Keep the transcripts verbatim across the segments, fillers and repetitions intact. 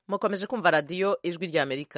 mukomeje kumva radiyo ijwi ry'amerika.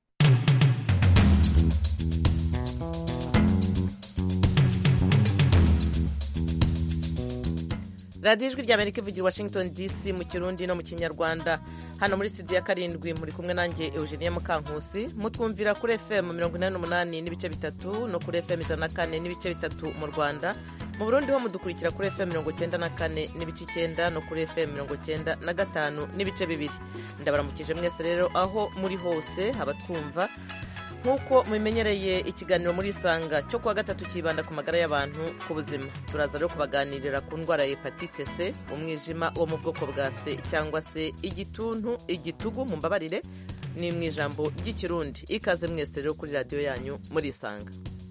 radiyo ijwi ry'amerika ivugira Washington D C mu kirundi no mu kinyarwanda. Hano muri studio ya karindwi muri kumwe nanjye Eugenia Mukankusi. Mutwumvira kuri F M mirongo inani n'umunani n'ibice bitatu no kuri F M ijana na kane n'ibice bitatu mu Rwanda. Mu Burundi ho mudukurikira kuri F M mirongo icyenda na kane n'ibice icyenda no kuri F M mirongo icyenda na gatanu n'ibice bibiri. Ndabaramukije mwese rero aho muri hose abatwumva. Nk'uko mubimenyereye ikiganiro muri Isanga cyo kuwa gatatu kibanda ku magara y'abantu ku buzima. Turaza rero kubaganirira ku ndwara ya hepatite C, umwijima wo mu bwoko bwa C cyangwa se igituntu, igitugu mu mbabarire, ni mu ijambo ry'ikirundi. Ikaze mwese rero kuri radiyo yanyu muri Isanga.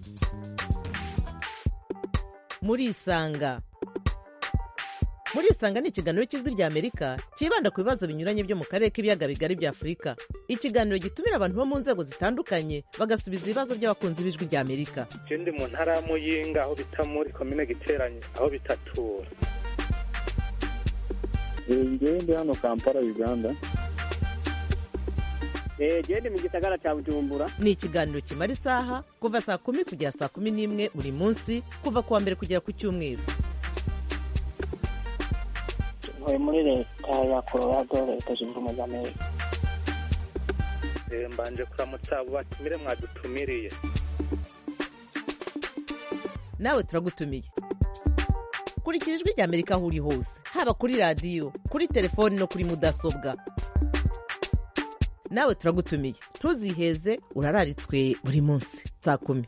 Muri Isanga. Muri Isanga ni ikiganiro cy'ijwi ry'Amerika kibanda ku bibazo binyuranye byo mu karere k'ibiyaga bigari bya Afurika. Ikiganiro gitumira abantu bo mu nzego zitandukanye bagasubiza ibibazo by'abakunzi b'ijwi ry'Amerika. Je ndi mu ntara ya Muyinga aho bita muri komine Giteranye aho bitatura. Ngewe ndi hano Kampala Uganda. Eh je ndi mu gisagara cya Bujumbura. Ni ikiganiro kimara isaha kuva saa kumi kugera saa kumi n'imwe buri munsi kuva kuwa mbere kugera ku cyumweru. Ntuye muri leta ya Colorado, leta zunze ubumwe za Amerika. Eh mbanje kuramutsa abo batumire mwadutumiriye. Nawe turagutumiye. Kurikira ijwi ry'Amerika aho uri hose, haba kuri radiyo, kuri telefoni no kuri mudasobwa. Nawe turagutumiye. Ntuziheze, urararitswe buri munsi saa kumi.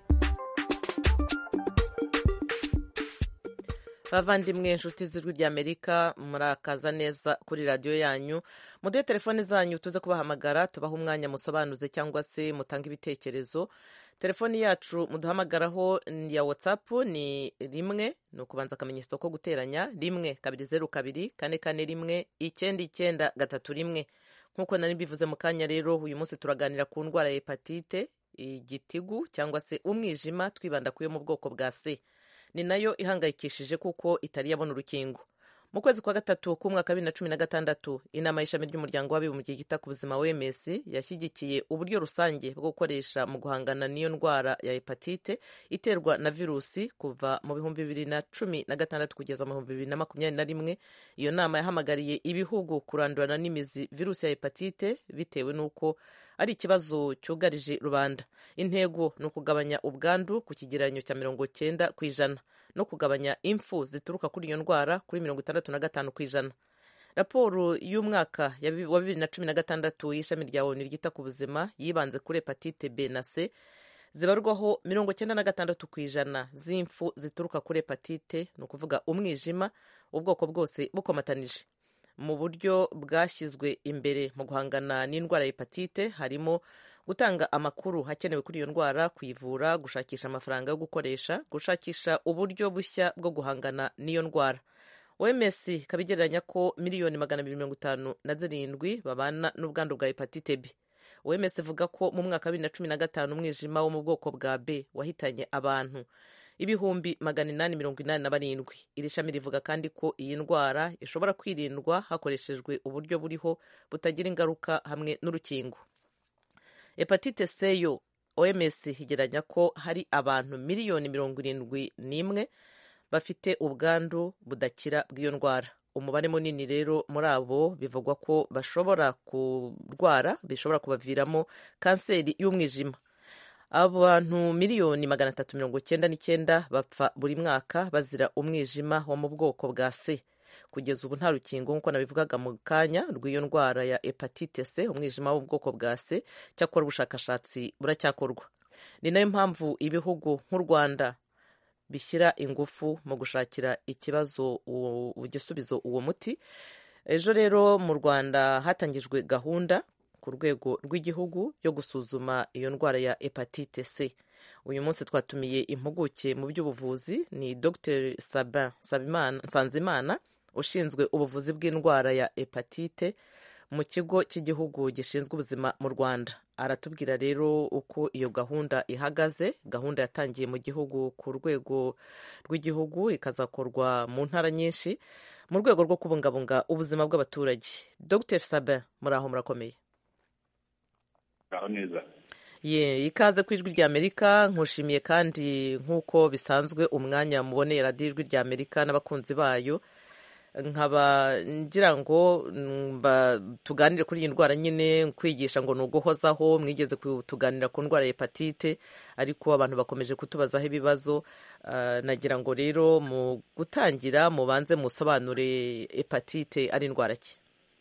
Bavandimwe inshuti z'ijwi ry'Amerika, murakaza neza kuri radiyo yanyu. Muduhe telefone zanyu tuze kubahamagara, tubaha umwanya musobanuze cyangwa se mutanga ibitekerezo. Telefoni yacu muduhamagaraho ya WhatsApp ni rimwe, ni ukubanza akamenyetso ko guteranya, rimwe kabiri zeru kabiri kane kane rimwe icyenda icyenda gatatu rimwe. Nk'uko nari mbivuze mu kanya rero, uyu munsi turaganira ku ndwara ya hepatite, igitigu cyangwa se umwijima, twibanda ku yo mu bwoko bwa C. Ni nayo ihangayikishije kuko itari yabona urukingo. Mu kwezi kwa gatatu k'umwaka wa bibiri na cumi na gatandatu, inama y'ishami ry'umuryango w'abibumbye yita ku buzima O M S yashyigikiye uburyo rusange bwo gukoresha mu guhangana n'iyo ndwara ya hepatite iterwa na virusi kuva mu bihumbi bibiri na cumi na gatandatu kugeza mu bihumbi bibiri na makumyabiri na rimwe. Iyo nama yahamagariye ibihugu kurandurana n'imizi virusi ya hepatite bitewe n'uko ari ikibazo cyugarije rubanda. Intego ni ukugabanya ubwandu ku kigereranyo cya mirongo cyenda ku ijana no kugabanya impfu zituruka kuri iyo ndwara kuri mirongo itandatu na gatanu ku ijana. Raporo y'umwaka wa bibiri na cumi na gatandatu y'ishami rya O N U ryita ku buzima yibanze kuri hepatite B na C, zibarwaho mirongo cyenda na gatandatu ku ijana z'impfu zituruka kuri hepatite, ni ukuvuga umwijima ubwoko bwose bukomatanije. Mu buryo bwashyizwe imbere mu guhangana n'indwara ya hepatite harimo gutanga amakuru hakenewe kuri iyo ndwara, kuyivura, gushakisha amafaranga yo gukoresha, gushakisha uburyo bushya bwo guhangana n'iyo ndwara. O M S kabigereranya ko miliyoni magana abiri mirongo itanu na zirindwi babana n'ubwandu bwa hepatite B. O M S ivuga ko mu mwaka wa bibiri na cumi na gatanu umwijima wo mu bwoko bwa B wahitanye abantu ibihumbi magana inani mirongo inani na barindwi. Iri shami rivuga kandi ko iyi ndwara ishobora kwirindwa hakoreshejwe uburyo buriho butagira ingaruka hamwe n'urukingo. Hepatite C yo O M S higeranya ko hari abantu miliyoni mirongo irindwi n'imwe bafite ubwandu budakira bw'iyo ndwara. Umubare munini rero muri abo bivugwa ko bashobora kurwara, bishobora kubaviramo kanseri y'umwijima. Abantu miliyoni magana atatu mirongo cyenda n'icyenda bapfa buri mwaka bazira umwijima wo mu bwoko bwa C. Kugeza ubu nta rukingo nk'uko nabivugaga mu kanya rw'iyo ndwara ya hepatite C, umwijima w'ubwoko bwa C, cyakora ubushakashatsi buracyakorwa. Ni nayo mpamvu ibihugu nk'u Rwanda bishyira ingufu mu gushakira ikibazo igisubizo uwo muti. Ejo rero mu Rwanda hatangijwe gahunda ku rwego rw'igihugu yo gusuzuma iyo ndwara ya hepatite C. Uyu munsi twatumiye impuguke mu by'ubuvuzi, ni Docteur Sabin Nsanzimana ushinzwe ubuvuzi bw'indwara ya hepatite mu kigo cy'igihugu gishinzwe ubuzima mu Rwanda. Aratubwira rero uko iyo gahunda ihagaze. Gahunda yatangiye mu gihugu ku rwego rw'igihugu ikazakorwa mu ntara nyinshi mu rwego rwo kubungabunga ubuzima bw'abaturage. Docteur Sabin, muraho murakomeye? aho neza. ye ikaze ku ijwi rya Amerika, nkushimiye kandi nk'uko bisanzwe umwanya muboneye radiyo ijwi rya Amerika n'abakunzi bayo, nkaba ngira ngo tuganire kuri iyi ndwara nyine, kwigisha ngo ni uguhozaho. Mwigeze tuganira ku ndwara ya hepatite ariko abantu bakomeje kutubazaho ibibazo. Nagira ngo rero mu gutangira mubanze musobanure hepatite ari indwara ki.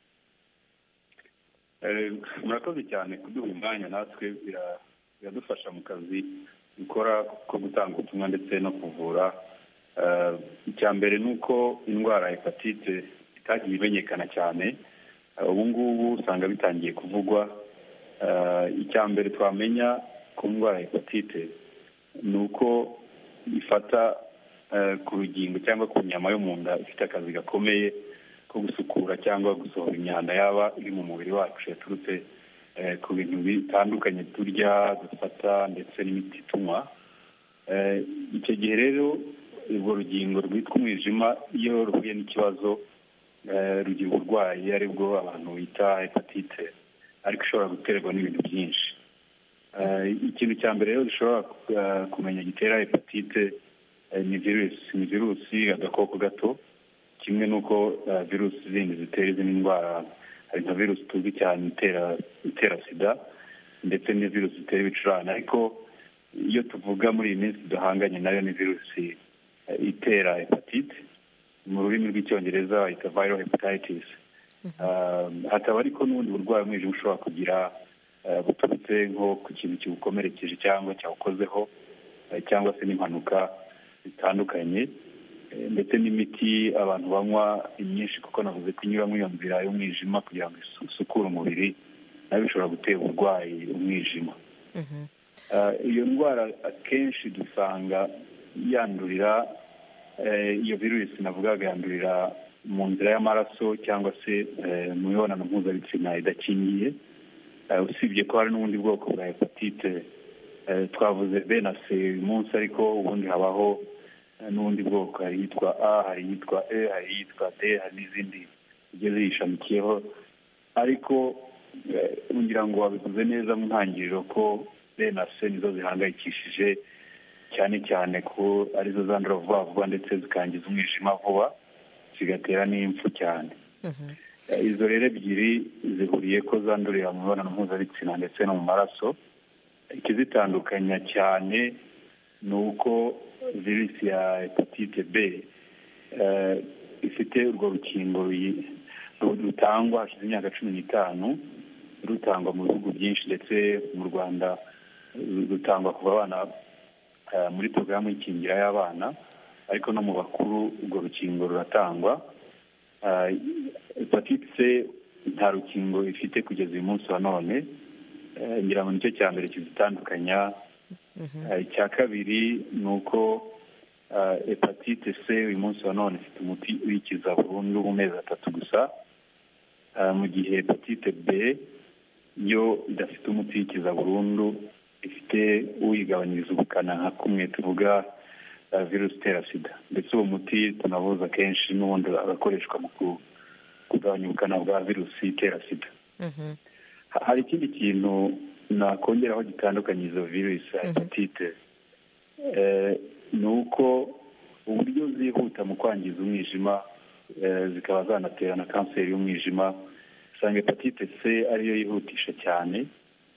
Murakoze cyane kuduha umwanya, natwe biradufasha mu kazi dukora ko gutanga ubutumwa ndetse no kuvura. Icya mbere ni uko indwara ya hepatite itagiye imenyekana cyane, ubu ngubu usanga bitangiye kuvugwa. Icya mbere twamenya ku ndwara ya hepatite ni uko ifata ku rugingo cyangwa ku nyama yo mu nda, ifite akazi gakomeye ko gusukura cyangwa gusohora imyanda yaba iri mu mubiri wacu yaturutse ku bintu bitandukanye turya, dufata ndetse n'imiti tunywa. Icyo gihe rero urwo rugingo rwitwa umwijima iyo ruhuye n'ikibazo rugira uburwayi aribwo abantu bita hepatite, ariko ishobora guterwa n'ibintu byinshi. Ikintu cya mbere rero dushobora kumenya gitera hepatite ni virusi ni virusi agakoko gato, kimwe n'uko virusi zindi zitera izindi ndwara. Hari nka virusi tuzi cyane itera itera sida ndetse ni virusi zitera ibicurane, ariko iyo tuvuga muri iyi minsi duhanganye nayo ni virusi itera hepatite, mu rurimi rw'icyongereza bayita viral hepatitis. Hakaba ariko n'ubundi burwayi umwijima ushobora kugira buturutse nko ku kintu kiwukomerekeje cyangwa cyawukozeho, cyangwa se n'impanuka zitandukanye, ndetse n'imiti abantu banywa imyinshi, kuko navuze ko inyura muri iyo nzira y'umwijima kugira ngo isukure umubiri, nayo bishobora gutera uburwayi umwijima. Iyo ndwara akenshi dusanga yandurira, iyo virusi navugaga yandurira mu nzira y'amaraso cyangwa se mu mibonano mpuzabitsina idakingiye. Usibye ko hari n'ubundi bwoko bwa hepatite twavuze B na C uyu munsi, ariko ubundi habaho n'ubundi bwoko, hari iyitwa A, hari iyitwa E, hari iyitwa D, hari n'izindi zigiye ziyishamikiyeho. Ariko ngira ngo wabivuze neza mu ntangiriro ko B na C nizo zihangayikishije cyane cyane, ko arizo zandura vuba vuba ndetse zikangiza umwijima vuba, zigatera n'impfu cyane. Izo rero ebyiri zihuriye ko zandurira mu mibonano mpuzabitsina ndetse no mu maraso. Ikizitandukanya cyane ni uko virusi ya hepatite B ifite urwo rukingo rutangwa hashize imyaka cumi n'itanu, rutangwa mu bihugu byinshi ndetse mu Rwanda rutangwa kuva abana muri porogaramu y'ikingira y'abana, ariko no mu bakuru urwo rukingo ruratangwa. Hepatite C nta rukingo ifite kugeza uyu munsi wa none, ngira ngo nicyo cya mbere kizitandukanya. Icya kabiri ni uko hepatite C uyu munsi wa none ifite umuti uyikiza burundu mu mezi atatu gusa, mu gihe hepatite B yo idafite umuti uyikiza burundu, ifite uyigabanyiriza ubukana nka kumwe tuvuga virusi itera sida, ndetse uwo muti tunavuza kenshi n'ubundi agakoreshwa mu kugabanya ubukana bwa virusi itera sida. Hari ikindi kintu nakongeraho gitandukanye izo virusi ya hepatite, ni uko uburyo zihuta mu kwangiza umwijima zikaba zanatera na kanseri y'umwijima. Usanga hepatite C ariyo yihutisha cyane,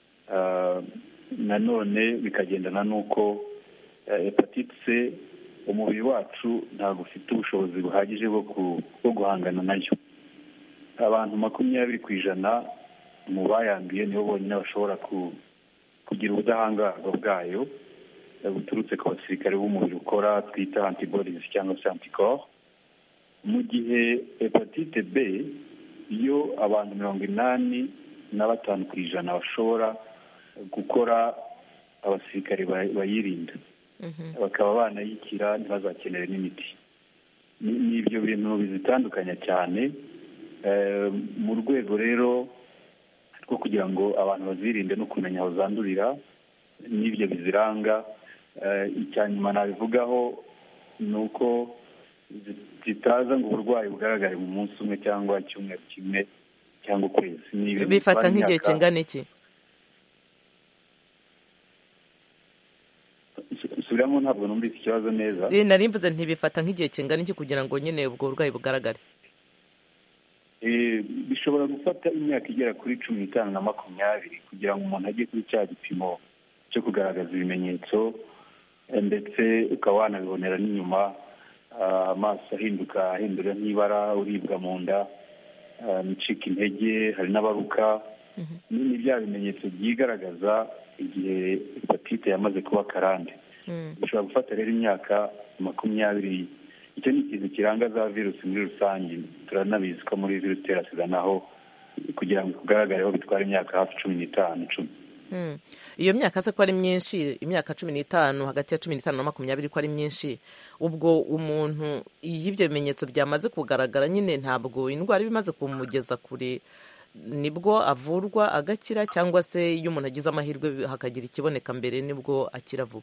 nanone bikagendana n'uko hepatite C umubiri wacu ntabwo ufite ubushobozi buhagije bwo guhangana nayo. Abantu makumyabiri ku ijana mu bayanduye nibo bonyine bashobora kugira ubudahangarwa bwayo buturutse ku basirikare b'umubiri ukora twita antibodies cyangwa se anticorps, mu gihe hepatite B iyo abantu mirongo inani na batanu ku ijana bashobora gukora abasirikare bayirinda, bakaba banayikira ntibazakenere n'imiti. Ni ibyo bintu bizitandukanya cyane. Mu rwego rero rwo kugira ngo abantu bazirinde no kumenya aho zandurira n'ibyo biziranga, icya nyuma nabivugaho ni uko zitaza ngo uburwayi bugaragare mu munsi umwe cyangwa icyumweru kimwe cyangwa ukwezi. Bifata nk'igihe kingana iki? wasubiramo ntabwo numvise ikibazo neza. nari mvuze ntibifata nk'igihe kingana iki kugira ngo nyine ubwo burwayi bugaragare? Bishobora gufata imyaka igera kuri cumi n'itanu na makumyabiri kugira ngo umuntu ajye kuri cya gipimo cyo kugaragaza ibimenyetso, ndetse ukaba wanabibonera n'inyuma, amaso ahinduka ahindura nk'ibara, uribwa mu nda, nicika intege, hari n'abaruka. Ni bya bimenyetso byigaragaza igihe hepatite yamaze kuba karande. Bishobora gufata rero imyaka makumyabiri. Icyo ni ikintu kiranga za virusi muri rusange. Turanabizi ko muri virusi itera sida naho kugira ngo kugaragareho bitwara imyaka hafi cumi n'itanu icumi. Iyo myaka se ko ari myinshi, imyaka cumi n'itanu, hagati ya cumi n'itanu na makumyabiri ko ari myinshi, ubwo umuntu iyo ibyo bimenyetso byamaze kugaragara nyine ntabwo indwara iba imaze kumugeza kure nibwo avurwa agakira, cyangwa se iyo umuntu agize amahirwe hakagira ikiboneka mbere nibwo akira vuba?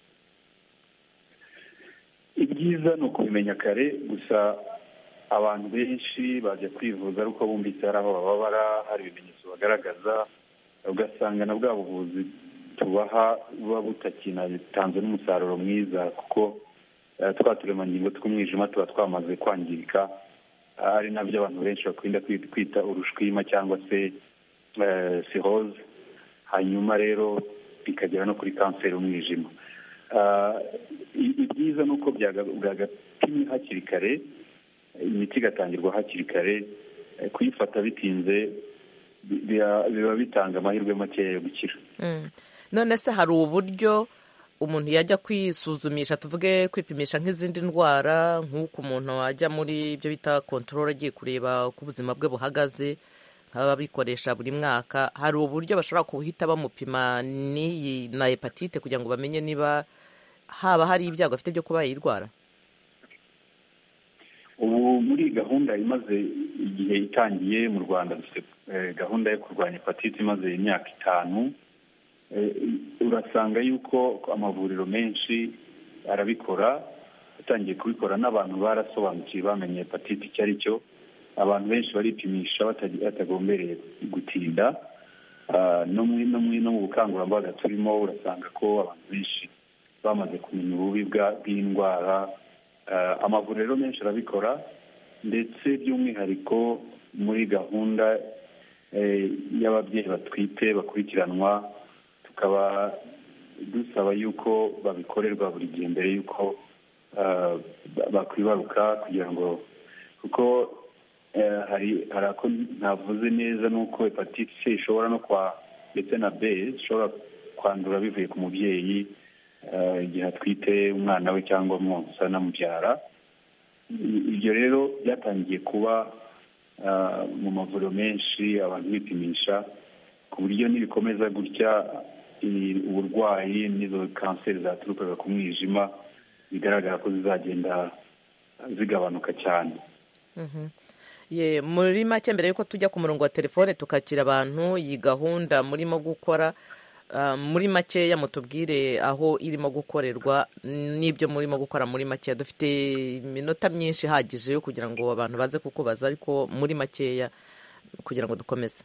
Ibyiza ni ukubimenya kare, gusa abantu benshi bajya kwivuza ari uko bumvise hari aho bababara, hari ibimenyetso bagaragaza, ugasanga na bwa buvuzi tubaha buba butakinatanze n'umusaruro mwiza, kuko twa turemangingo tw'umwijima tuba twamaze kwangirika, ari nabyo abantu benshi bakunda kwita urushwima cyangwa se siroze, hanyuma rero bikagera no kuri kanseri y'umwijima. Ibyiza ni uko byagapimwe hakiri kare, imiti igatangirwa hakiri kare. Kuyifata bitinze biba bitanga amahirwe makeya yo gukira. None se hari uburyo umuntu yajya kwisuzumisha, tuvuge kwipimisha nk'izindi ndwara, nk'uko umuntu ajya muri ibyo bita kontorore agiye kureba uko ubuzima bwe buhagaze, nk'ababikoresha buri mwaka, hari uburyo bashobora guhita bamupima n'iyi na hepatite kugira ngo bamenye niba haba hari ibyago afite byo kuba yayirwara? Ubu muri gahunda imaze igihe itangiye mu Rwanda, dufite gahunda yo kurwanya hepatite imaze imyaka itanu. Urasanga yuko amavuriro menshi arabikora, atangiye kubikora, n'abantu barasobanukiwe bamenye hepatite icyo ari cyo. Abantu benshi baripimisha batagombereye gutinda. No mu bukangurambaga turimo urasanga ko abantu benshi bamaze kumenya ububi bw'indwara. Amavuriro menshi arabikora, ndetse by'umwihariko muri gahunda y'ababyeyi batwite bakurikiranwa, tukaba dusaba yuko babikorerwa buri gihe mbere y'uko bakwibaruka, kugira ngo, kuko hari ako ntavuze neza, n'uko hepatite C ishobora no kwa ndetse na B ishobora kwandura bivuye ku mubyeyi igihe atwite umwana we cyangwa umwonsa anamubyara. Ibyo rero byatangiye kuba mu mavuriro menshi, abantu bipimisha, ku buryo nibikomeza gutya uburwayi n'izo kanseri zaturukaga ku mwijima bigaragara ko zizagenda zigabanuka cyane. Ye, muri make mbere yuko tujya ku murongo wa telefone tukakira abantu, iyi gahunda murimo gukora, muri makeya mutubwire aho irimo gukorerwa n'ibyo murimo gukora muri makeya. Dufite iminota myinshi ihagije yo kugira ngo abantu baze kukubaza, ariko muri makeya kugira ngo dukomeze.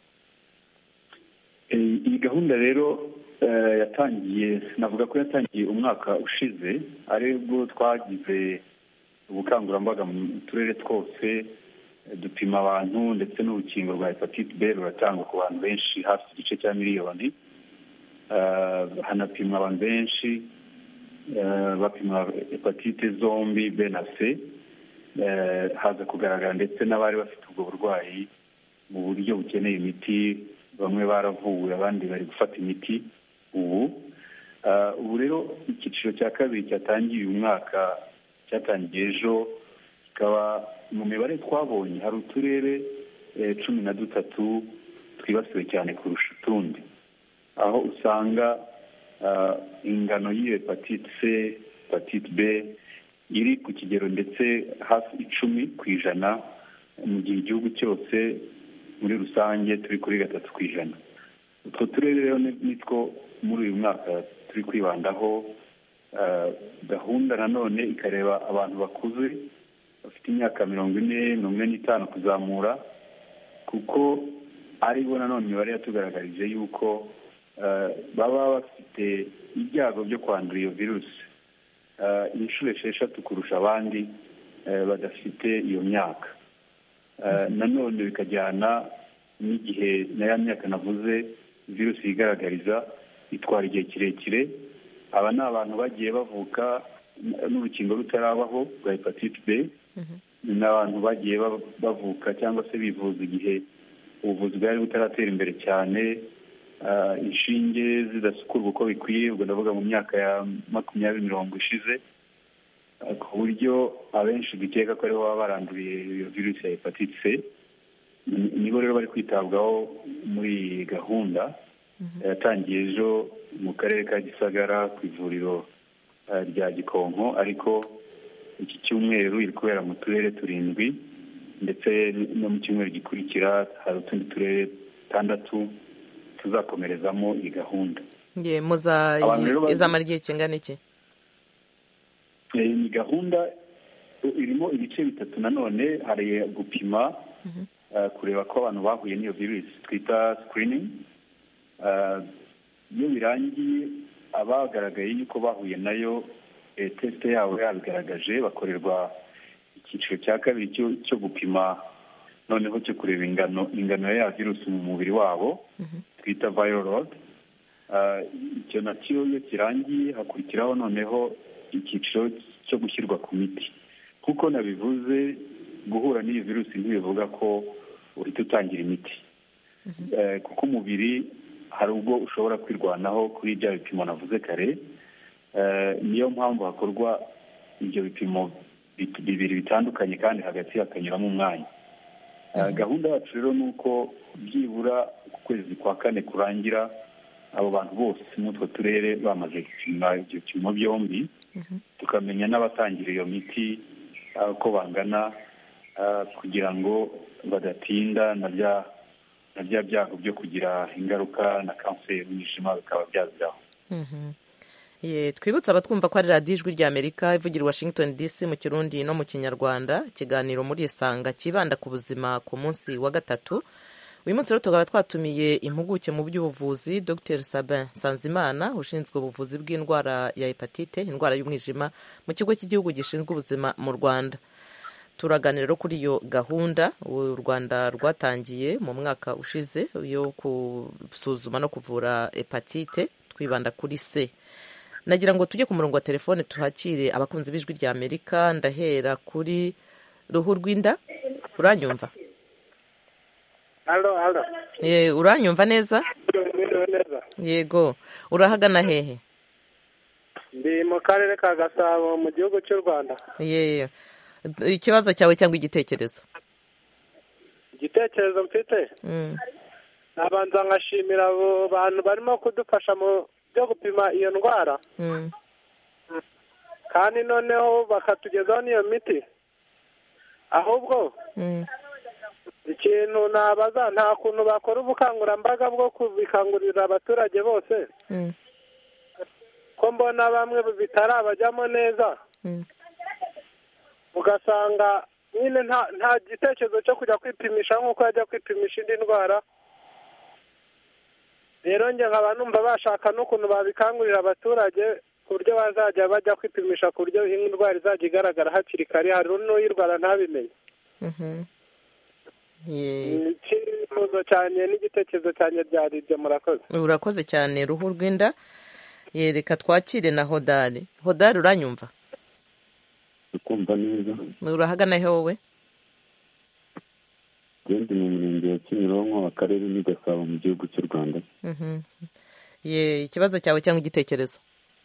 Iyi gahunda rero yatangiye, navuga ko yatangiye umwaka ushize, aribwo twagize ubukangurambaga mu turere twose, dupima abantu, ndetse n'urukingo rwa hepatite B ruratangwa ku bantu benshi, hafi igice cya miliyoni. Hanapimwa abantu benshi, bapimwa hepatite zombi B na C. Haza kugaragara ndetse n'abari bafite ubwo burwayi mu buryo bukeneye imiti, bamwe baravuwe, abandi bari gufata imiti ubu. Ubu rero icyiciro cya kabiri cyatangiye uyu mwaka, cyatangiye ejo, kikaba mu mibare twabonye hari uturere cumi na dutatu twibasiwe cyane kurusha utundi, aho usanga ingano y'iyo hepatite C, hepatite B iri ku kigero ndetse hafi icumi ku ijana, mu gihe igihugu cyose muri rusange turi kuri gatatu ku ijana. Utwo turere rero nitwo muri uyu mwaka turi kwibandaho. Gahunda nanone ikareba abantu bakuze bafite imyaka mirongo ine mirongo ine n'itanu kuzamura, kuko aribo nanone imibare yatugaragarije yuko baba bafite ibyago byo kwandura iyo virusi inshuro esheshatu kurusha abandi badafite iyo myaka. Nanone bikajyana n'igihe na ya myaka navuze virusi yigaragariza itwara igihe kirekire. Aba ni abantu bagiye bavuka n'urukingo rutarabaho rwa hepatite B, ni abantu bagiye bavuka cyangwa se bivuza igihe ubuvuzi bwari butaratera imbere cyane, inshinge zidasukurwa uko bikwiye, ubwo ndavuga mu myaka ya makumyabiri mirongo ishize, ku buryo abenshi dukeka ko aribo baba baranduriye iyo virusi ya hepatite C. Nibo rero bari kwitabwaho muri iyi gahunda yatangiye ejo mu karere ka Gisagara ku ivuriro rya Gikonko, ariko iki cyumweru iri kubera mu turere turindwi, ndetse no mu cyumweru gikurikira hari utundi turere tandatu tuzakomerezamo iyi gahunda. Izamara igihe kingana iki? Iyi gahunda irimo ibice bitatu. Nanone hari gupima kureba ko abantu bahuye n'iyo virusi twita screening. Iyo birangiye abagaragaye yuko bahuye nayo, tesite yabo yabigaragaje, bakorerwa icyiciro cya kabiri cyo gupima, noneho cyo kureba ingano ingano ya virusi mu mubiri wabo, twita viral load. Icyo nacyo iyo kirangiye hakurikiraho noneho icyiciro cyo gushyirwa ku miti. Kuko nabivuze, guhura n'iyi virusi ntibivuga ko uhita utangira imiti, kuko umubiri hari ubwo ushobora kwirwanaho kuri bya bipimo navuze kare. Niyo mpamvu hakorwa ibyo bipimo bibiri bitandukanye kandi hagati hakanyuramo umwanya. Gahunda yacu rero ni uko byibura ku kwezi kwa kane kurangira abo bantu bose muri utwo turere bamaze gupima ibyo bipimo byombi, tukamenya n'abatangira iyo miti uko bangana, kugira ngo badatinda na bya na bya byago byo kugira ingaruka na kanseri y'umwijima bikaba byaziraho. Twibutse abatwumva ko ari radiyo ijwi ry'Amerika ivugira Washington D C mu Kirundi no mu Kinyarwanda, ikiganiro muri Isanga kibanda ku buzima ku munsi wa gatatu. Uyu munsi rero tukaba twatumiye impuguke mu by'ubuvuzi Dr Sabin Nsanzimana, ushinzwe ubuvuzi bw'indwara ya hepatite, indwara y'umwijima, mu kigo cy'igihugu gishinzwe ubuzima mu Rwanda. Turaganira rero kuri iyo gahunda u Rwanda rwatangiye mu mwaka ushize yo gusuzuma no kuvura hepatite, twibanda kuri C. Nagira ngo tujye ku murongo wa telefone tuhakire abakunzi b'ijwi rya Amerika. Ndahera kuri Ruhu Rwinda. Uranyumva? Halo, halo. Eh, uranyumva neza? Neza. Yego. Urahagana hehe? Ndi mu karere ka Gasabo mu gihugu cy'u Rwanda. Yeye. Ikibazo cyawe cyangwa igitekerezo? Igitekerezo mfite. Mm. Nabanza ngashimira abo bantu barimo kudufasha mu byo gupima iyo ndwara. Mm. Kandi noneho bakatugezaho n'iyo miti. Ahubwo mm. ikintu nabaza, nta kuntu bakora ubukangurambaga bwo kubikangurira abaturage bose. Mm. Ko mbona bamwe bitarabajyamo neza. Mm. Ugasanga nyine nta nta gitekerezo cyo kujya kwipimisha nk'uko yajya kwipimisha indi ndwara. Rero njye nkaba numva bashaka n'ukuntu babikangurira abaturage ku buryo bazajya bajya kwipimisha ku buryo indwara izajya igaragara hakiri kare, hari n'uyirwara ntabimenye. Ikibazo cyane n'igitekerezo cyane byari ibyo. Murakoze. Urakoze cyane Ruhu Rwinda. Yereka twakire na Hodari. Hodari, uranyumva? Ukumva neza. Urahagana he wowe? Ndi mu murenge wa Kimironko, akarere ni Gasabo mu gihugu cy'u Rwanda. Mhm. Ye, ikibazo cyawe cyangwa igitekerezo?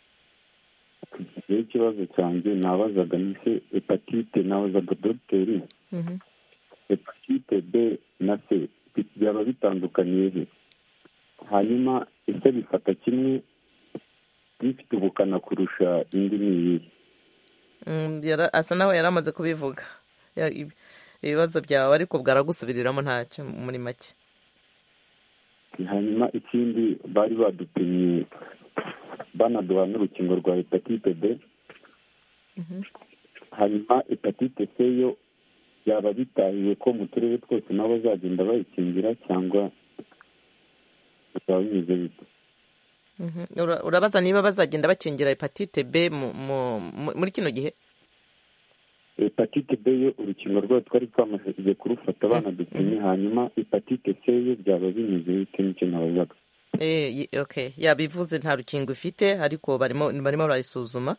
Ikibazo cyanjye nabazaga ni se hepatite, nabazaga dogiteri. Mhm. Hepatite B na C byaba bitandukaniye he? Hanyuma ese bifata kimwe, bifite ubukana kurusha indi niyi? Mm, yara asa nawe yaramaze kubivuga. Ya, ibibazo byawe ariko bwaragusubiriramo ntacyo muri make. Hanyuma ikindi, bari badupimye banaduha n'urukingo rwa hepatite B. Mhm. Hanyuma hepatite C yo yaba bitahiwe ko mu turere twose nabo bazagenda bayikingira cyangwa bizaba bimeze bite? urabaza niba bazagenda bakingira hepatite B muri kino gihe? hepatite B yo urukingo rwayo twari twamaze kurufata abana dupimye, hanyuma hepatite C yo byaba binyuze bite n'icyo nabazaga. Eh, okay, yabivuze nta rukingo ifite ariko barimo barimo barayisuzuma.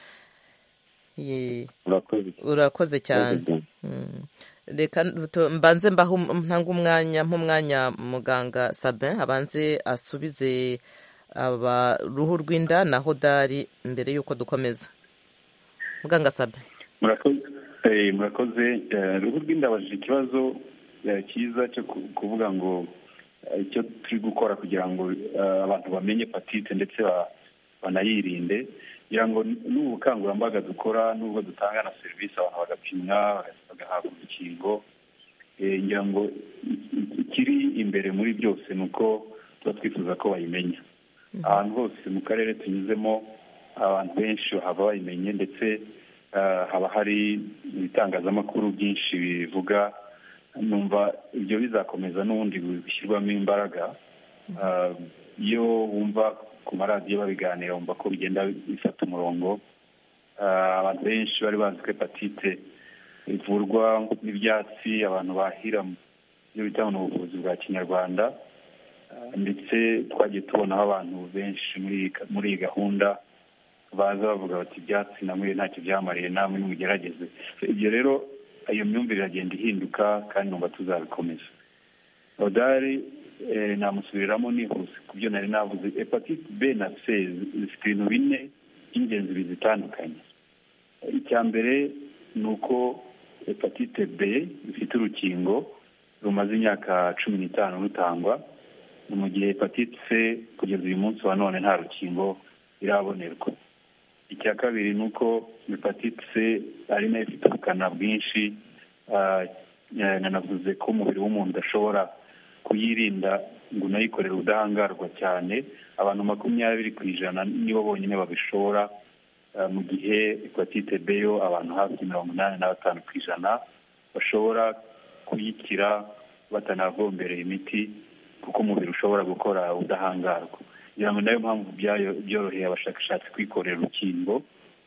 Urakoze cyane. Reka mbanze mbaho ntanga umwanya nk'umwanya muganga Sabin abanze asubize aba ruhu rw'inda na hodari mbere yuko dukomeza. Muganga Sabin. Murakoze murakoze ruhu rw'inda abajije ikibazo cyiza cyo kuvuga ngo icyo turi gukora kugira ngo abantu bamenye hepatite ndetse banayirinde, kugira ngo n'ubukangurambaga dukora n'ubwo dutanga na serivisi abantu bagapimwa bagahabwa urukingo, ngira ngo ikiri imbere muri byose ni uko tuba twifuza ko bayimenya. Ahantu hose mu karere tunyuzemo abantu benshi bahava bayimenye, ndetse haba hari ibitangazamakuru byinshi bivuga. Numva ibyo bizakomeza n'ubundi bishyirwamo imbaraga. Iyo wumva ku maradiyo babiganira wumva ko bigenda bifata umurongo. Abantu benshi bari bazi ko hepatite ivurwa n'ibyatsi abantu bahira ibyo bita mu buvuzi bwa kinyarwanda, ndetse twagiye tubonaho abantu benshi muri iyi gahunda baza bavuga bati ibyatsi namwe ntacyo byamariye, namwe nimugerageze. Ibyo rero iyo myumvire iragenda ihinduka kandi numva tuzabikomeza. Odari namusubiriramo nihuse ku byo nari navuze. Hepatite B na C zifite ibintu bine by'ingenzi bizitandukanye. Icya mbere ni uko hepatite B ifite urukingo rumaze imyaka cumi n'itanu rutangwa, mu gihe hepatite C kugeza uyu munsi wa none nta rukingo irabonerwa. Icya kabiri ni uko hepatite C ari nayo ifite ubukana bwinshi. Nanavuze ko umubiri w'umuntu udashobora kuyirinda ngo unayikorere ubudahangarwa cyane. Abantu makumyabiri ku ijana nibo bonyine babishobora, mu gihe hepatite B yo abantu hafi mirongo inani na batanu ku ijana bashobora kuyikira batanavombereye imiti, kuko umubiri ushobora gukora ubudahangarwa. kugira ngo nayo mpamvu byoroheye abashakashatsi kwikorera urukingo.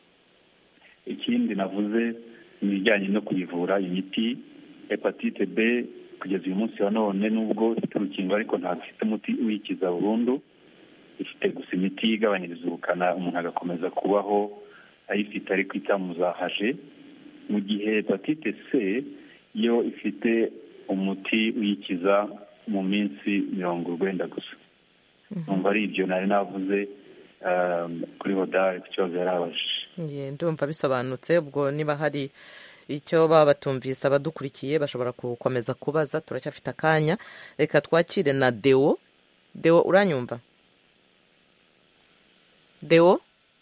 Ikindi navuze ni ibijyanye no kuyivura imiti. Hepatite B kugeza uyu munsi wa none nubwo ifite urukingo ariko ntabwo ifite umuti uyikiza burundu, ifite gusa imiti igabanyiriza ubukana umuntu agakomeza kubaho ayifite ariko itamuzahaje, mu gihe hepatite C yo ifite umuti uyikiza mu minsi mirongo urwenda gusa. Numva ari ibyo nari navuze kuri hodari ku kibazo yari abajije. Ndumva bisobanutse. Ubwo niba hari icyo baba batumvise abadukurikiye bashobora gukomeza kubaza, turacyafite akanya. Reka twakire na Deo. Deo uranyumva? Deo,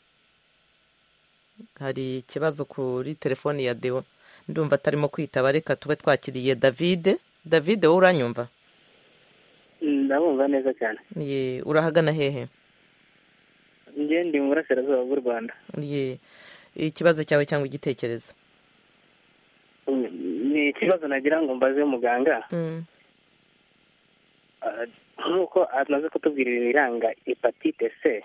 hari ikibazo kuri telefoni ya Deo, ndumva atarimo kwitaba. Reka tube twakiriye David. David wowe uranyumva? Ndabumva neza cyane. Ye, urahagana hehe? Nge ndi mu burasirazuba bw'u Rwanda. Ye, ikibazo cyawe cyangwa igitekerezo? Ni ikibazo nagira ngo mbaze muganga. Nk'uko amaze kutubwira ibiranga hepatite C,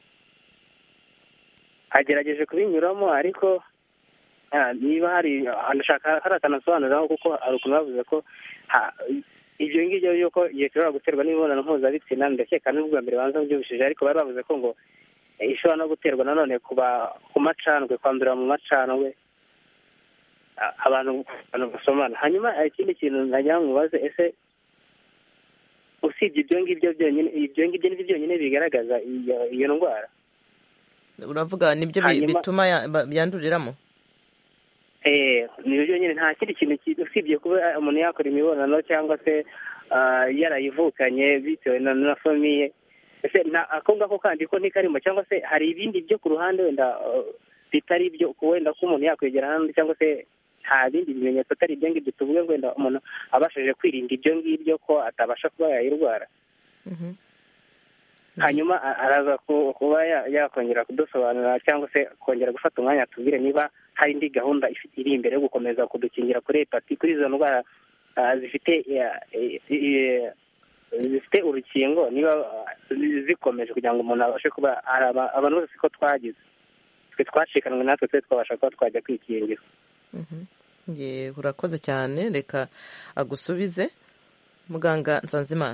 agerageje kubinyuramo, ariko niba hari ndashaka hari akanasobanuriraho, kuko hari ukuntu bavuze ko ibyo ngibyo yuko ishobora guterwa n'imibonano mpuzabitsina, ndakeka n'ubwa mbere banza byubishije, ariko bari bavuze ko ngo ishobora no guterwa nanone ku macandwe, kwandurira mu macandwe abantu basomana. Hanyuma ikindi kintu nagira ngo mubaze, ese usibye ibyo ngibyo byonyine, ibyo ngibyo ni byonyine bigaragaza iyo ndwara? Uravuga nibyo bituma yanduriramo? Eh, ni byonyine, nta kindi kintu usibye kuba umuntu yakora imibonano cyangwa se yarayivukanye bitewe na famiye. Ese ako ngako kandi ko ntikarimo, cyangwa se hari ibindi byo ku ruhande wenda bitari ibyo wenda ko umuntu yakwegera handi, cyangwa se nta bindi bimenyetso atari ibyo ngibyo tuvuge ngo wenda umuntu abashije kwirinda ibyo ngibyo ko atabasha kuba yayirwara? Hanyuma araza kuba yakongera kudusobanurira cyangwa se kongera gufata umwanya tubwire niba hari indi gahunda iri imbere yo gukomeza kudukingira kuri hepatite, kuri izo ndwara zifite zifite urukingo niba zikomeje kugira ngo umuntu abashe kuba abantu bose ko twagize twe twacikanwe natwe twe twabasha kuba twajya kwikingira. Urakoze cyane, reka agusubize muganga Nsanzimana.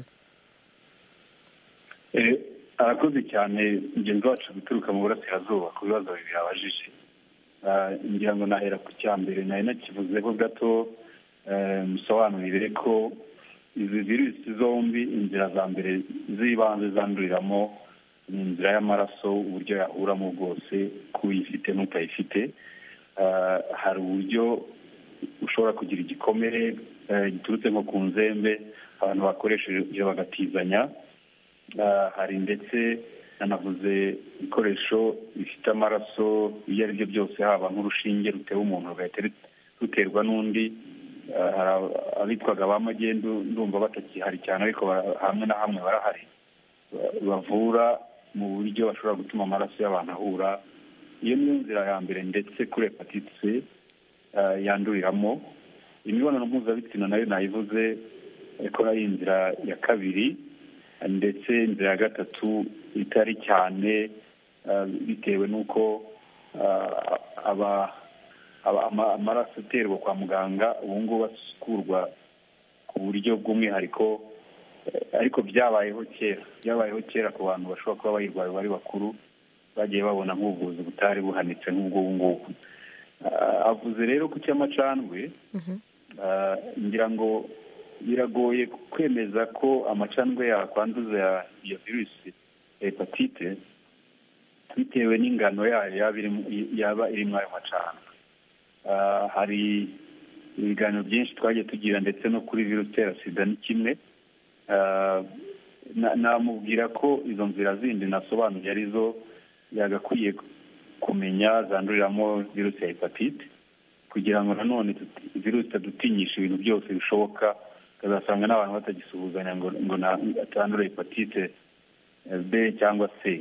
arakoze cyane mugenzi wacu guturuka mu burasirazuba ku bibazo bibiri abajije. ngira ngo nahera ku cya mbere nari nakivuzeho gato, musobanurire ko izi virusi zombi inzira za mbere z'ibanze zanduriramo ni inzira y'amaraso, uburyo yahuramo bwose ku uyifite n'utayifite. hari uburyo ushobora kugira igikomere giturutse nko ku nzembe abantu bakoresheje bagatizanya. hari ndetse nanavuze ibikoresho bifite amaraso ibyo ari byo byose, haba nk'urushinge rutewe umuntu rugahita ruterwa n'undi. hari abitwaga ba magendu, ndumva batakihari cyane ariko hamwe na hamwe barahari, bavura mu buryo bashobora gutuma amaraso y'abantu ahura. iyo niyo nzira ya mbere, ndetse kuri hepatite C yanduriramo. imibonano mpuzabitsina nayo nayivuze ko ari inzira ya kabiri, ndetse inzira ya gatatu itari cyane bitewe n'uko amaraso aterwa kwa muganga ubu ngubu asukurwa ku buryo bw'umwihariko, ariko byabayeho kera byabayeho kera ku bantu bashobora kuba bayirwaye bari bakuru, bagiye babona nk'ubuvuzi butari buhanitse nk'ubw'ubu ngubu. avuze rero ku cy'amacandwe, ngira ngo biragoye kwemeza ko amacandwe yakwanduza iyo virusi hepatite bitewe n'ingano yayo yaba iri muri ayo macandwe. hari ibiganiro byinshi twagiye tugira, ndetse no kuri virusi itera sida ni kimwe. namubwira ko izo nzira zindi nasobanuye arizo yagakwiye kumenya zanduriramo virusi ya hepatite, kugira ngo nanone virusi itadutinyisha ibintu byose bishoboka, tukazasanga n'abantu batagisuhuzanya ngo ngo atandure hepatite B cyangwa C.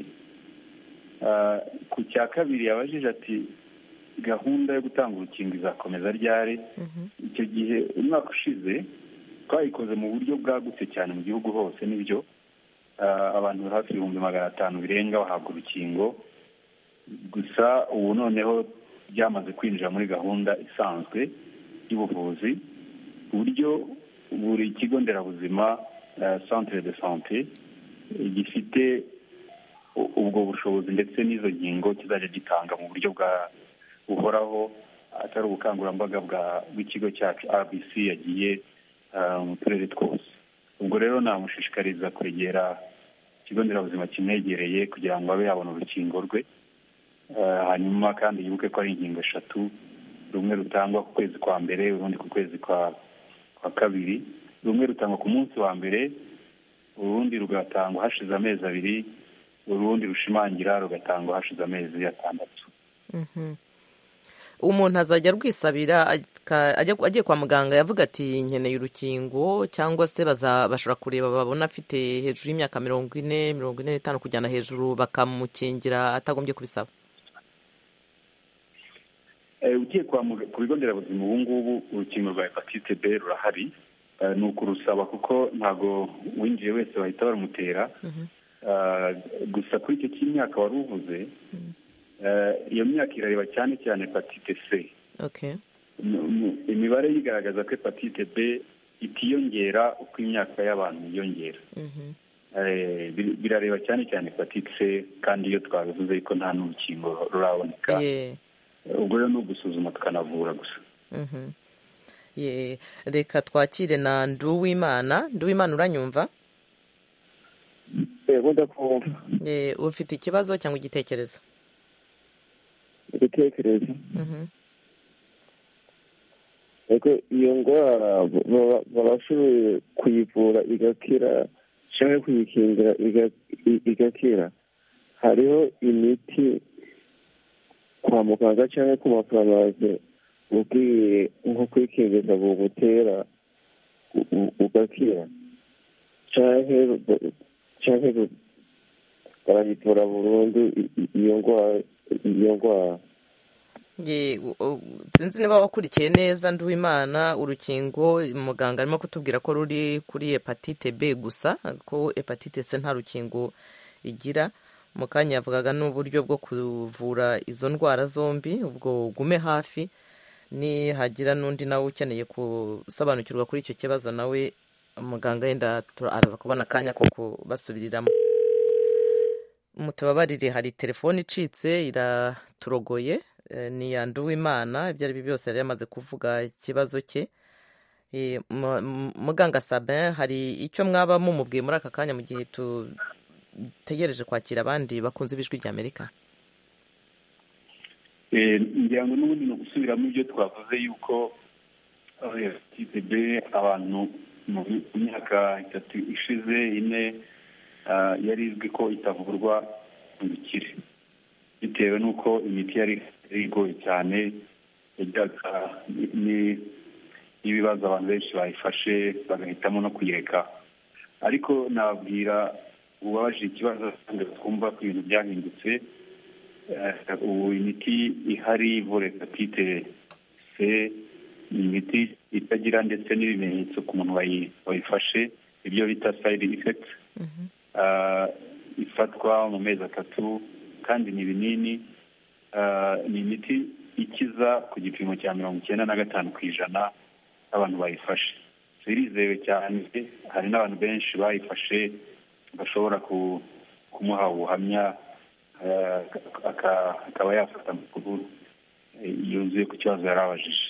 ku cya kabiri yabajije ati gahunda yo gutanga urukingo izakomeza ryari? icyo gihe umwaka ushize twayikoze mu buryo bwagutse cyane mu gihugu hose, n'ibyo abantu hafi ibihumbi magana atanu birenga bahabwa urukingo. gusa ubu noneho byamaze kwinjira muri gahunda isanzwe y'ubuvuzi, uburyo buri kigo nderabuzima centre de santé gifite ubwo bushobozi ndetse n'izo ngingo kizajya gitanga mu buryo bwa buhoraho, atari ubukangurambaga bw'ikigo cyacu R B C yagiye mu turere twose. ubwo rero namushishikariza kwegera ikigo nderabuzima kimwegereye kugira ngo abe yabona urukingo rwe. hanyuma kandi yibuke ko ari ingingo eshatu, rumwe rutangwa ku kwezi kwa mbere, urundi ku kwezi kwa kwa kabiri. rumwe rutangwa ku munsi wa mbere, urundi rugatangwa hashize amezi abiri, urundi rushimangira rugatangwa hashize amezi atandatu. umuntu azajya rwisabira agiye kwa muganga yavuga ati nkeneye urukingo, cyangwa se bashobora kureba babona afite hejuru y'imyaka mirongo ine mirongo ine n'itanu kujyana hejuru bakamukingira atagombye kubisaba? ugiye ku bigo nderabuzima ubu ngubu urukingo rwa hepatite B rurahari. ni ukurusaba kuko ntabwo winjiye wese bahita barumutera. gusa kuri icyo cy'imyaka wari uvuze, iyo myaka irareba cyane cyane hepatite C. imibare yigaragaza ko hepatite B itiyongera uko imyaka y'abantu yiyongera. birareba cyane cyane hepatite C, kandi iyo twabivuze ko nta n'urukingo ruraboneka, ubwo rero ni ugusuzuma tukanavura gusa. reka twakire na Nduwimana. Nduwimana, uranyumva? yego ndakumva. ufite ikibazo cyangwa igitekerezo? igitekerezo. ego iyo ndwara barashoboye kuyivura igakira cyangwa kuyikingira igakira? hariho imiti kwa muganga cyangwa ku mafarumasi ubwiye nko kwikingiza bugutera ugakira, cyangwa barayivura burundu iyo ndwara iyo ndwara? sinzi niba wakurikiye neza Nduwimana, urukingo muganga arimo kutubwira ko ruri kuri hepatite B gusa, ko hepatite C nta rukingo igira. Mu kanya yavugaga n'uburyo bwo kuvura izo ndwara zombi, ubwo gume hafi ni hagira n'undi nawe ukeneye gusobanukirwa kuri icyo kibazo, nawe muganga yenda araza kubona akanya ko kubasubiriramo. Mutababarire, hari telefone icitse iraturogoye, ni ya Nduwimana. Ibyo ari byo byose yari yamaze kuvuga ikibazo cye. Muganga Sabin, hari icyo mwaba mumubwiye muri aka kanya mu gihe tutegereje kwakira abandi bakunze ijwi rya Amerika? ngira ngo n'ubundi ni ugusubiramo ibyo twavuze yuko hepatite B abantu mu myaka itatu ishize ine yari izwi ko itavurwa mu bikire, bitewe n'uko imiti yari igoye cyane, yajyaga n'ibibazo abantu benshi bayifashe bagahitamo no kuyireka. Ariko nabwira ubabajije ikibazo twumva ko ibintu byahindutse. Ubu imiti ihari ivura hepatite C ni imiti itagira ndetse n'ibimenyetso ku muntu wayifashe, ibyo bita side effects. Ifatwa mu mezi atatu kandi ni binini. Ni imiti ikiza ku gipimo cya mirongo icyenda na gatanu ku ijana abantu bayifashe. Irizewe cyane, hari n'abantu benshi bayifashe bashobora kumuha ubuhamya akaba yafata amakuru yuzuye ku kibazo yari abajije.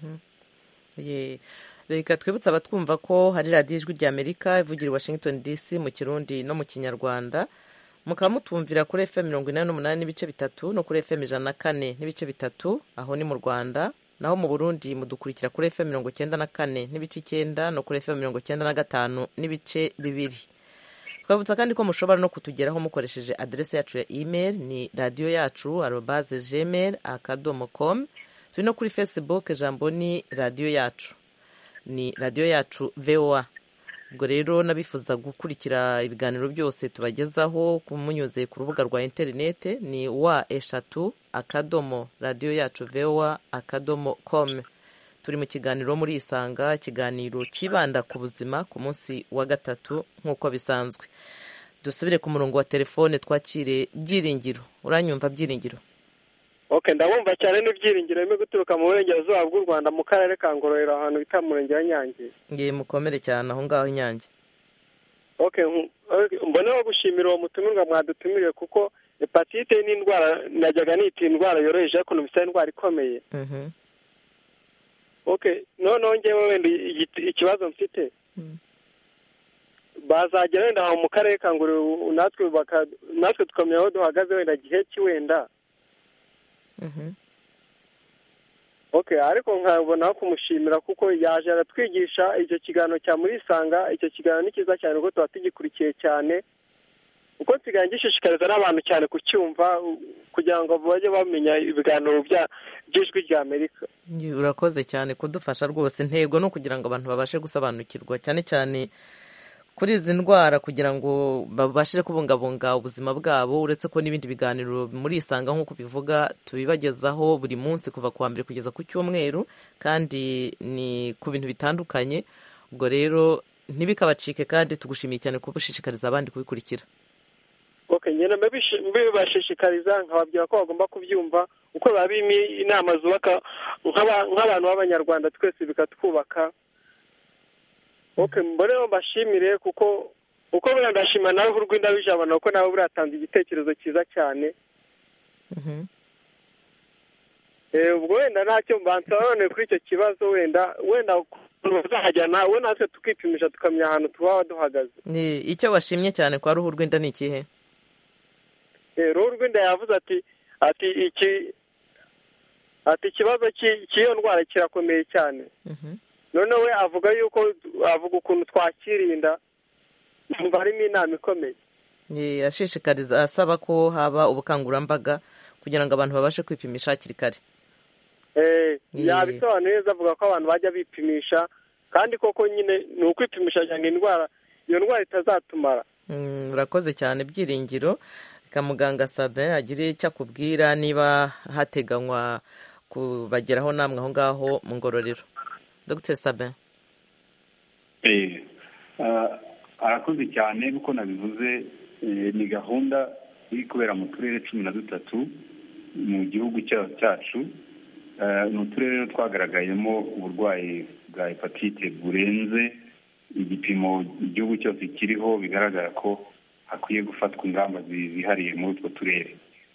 Reka twibutse abatwumva ko hari radiyo ijwi rya Amerika ivugira i Washington D C mu Kirundi no mu Kinyarwanda. Mukaba mutumvira kuri F M mirongo inani n'umunani n'ibice bitatu no kuri F M ijana na kane n'ibice bitatu, aho ni mu Rwanda. Naho mu Burundi mudukurikira kuri F M mirongo icyenda na kane n'ibice icyenda no kuri F M mirongo icyenda na gatanu n'ibice bibiri. Twabutsa kandi ko mushobora no kutugeraho mukoresheje adresse yacu ya email, ni radio yacu arobase gmail akadomo com. Turi no kuri Facebook, jambo ni radio yacu, ni radio yacu V O A. Ubwo rero nabifuza gukurikira ibiganiro byose tubagezaho kumunyuze ku rubuga rwa internet, ni wa eshatu akadomo radio yacu V O A akadomo com. Turi mu kiganiro muri Isanga, ikiganiro kibanda ku buzima ku munsi wa gatatu nk'uko bisanzwe. Dusubire ku murongo wa telefone twakire Byiringiro. Uranyumva Byiringiro? Okay, ndabumva cyane n'Ibyiringiro bimwe guturuka mu burengerazuba bw'u Rwanda mu karere ka Ngororero ahantu bita mu murenge wa Nyange. Ngiye mukomere cyane aho ngaho Nyange. Okay, mboneho gushimira uwo mutumirwa mwadutumiriye kuko hepatite ni indwara najyaga nita indwara yoroheje ariko n'ubisa indwara ikomeye. Mhm. Okay, noneho ngewe wenda ikibazo mfite bazagera wenda mu karere ka Ngororero natwe natwe tukamenya aho duhagaze wenda gihe ki wenda. Mhm. Okay, ariko nkabona kumushimira kuko yaje aratwigisha icyo kiganiro cya muri Isanga. Icyo kiganiro ni cyiza cyane kuko tuba tugikurikiye cyane, uko nsigaye gishishikariza n'abantu cyane kucyumva kugira ngo bajye bamenya ibiganiro by'ijwi rya Amerika. Urakoze cyane kudufasha rwose. Intego no kugira ngo abantu babashe gusobanukirwa cyane cyane kuri izi ndwara kugira ngo babashe kubungabunga ubuzima bwabo, uretse ko n'ibindi biganiro muri Isanga nk'uko bivuga tubibagezaho buri munsi kuva ku wa mbere kugeza ku cyumweru, kandi ni ku bintu bitandukanye. Ubwo rero ntibikabacike kandi tugushimiye cyane kubushishikariza abandi kubikurikira. Okay, nyene mbibashishikariza nkababwira ko bagomba kubyumva uko babimi inama zubaka nk'abantu b'Abanyarwanda twese bikatwubaka. Okay, mboneho mbashimire kuko uko bura ndashima nawe urwinda bijabana uko nawe buratanze igitekerezo cyiza cyane. Mhm. Eh ubwo wenda ntacyo mbanzarone kuri icyo kibazo wenda wenda uzahajyana we natwe tukipimisha tukamenya ahantu tuba duhagaze. Ni icyo washimye cyane kwa ruhu rwinda ni ikihe? Eh ruhu rwinda yavuze ati ati iki ati ikibazo cy'iyo ndwara kirakomeye cyane. Mhm. None we avuga yuko avuga ukuntu twakirinda, numva harimo inama ikomeye. Ye ashishikariza asaba ko haba ubukangurambaga kugira ngo abantu babashe kwipimisha hakiri kare. Eh yabisobanuye neza, avuga ko abantu bajya bipimisha kandi koko nyine ni ukwipimisha cyangwa indwara iyo ndwara itazatumara. Mm, urakoze cyane Byiringiro. Ka muganga Sabin agire icyo akubwira niba hateganywa kubageraho namwe aho ngaho mu Ngororero. Dr Sabin. Eh, arakoze cyane kuko nabivuze, ni gahunda iri kubera mu turere cumi na dutatu mu gihugu cyacu. Ni uturere twagaragayemo uburwayi bwa hepatite burenze igipimo igihugu cyose kiriho, bigaragara ko hakwiye gufatwa ingamba zihariye muri utwo turere.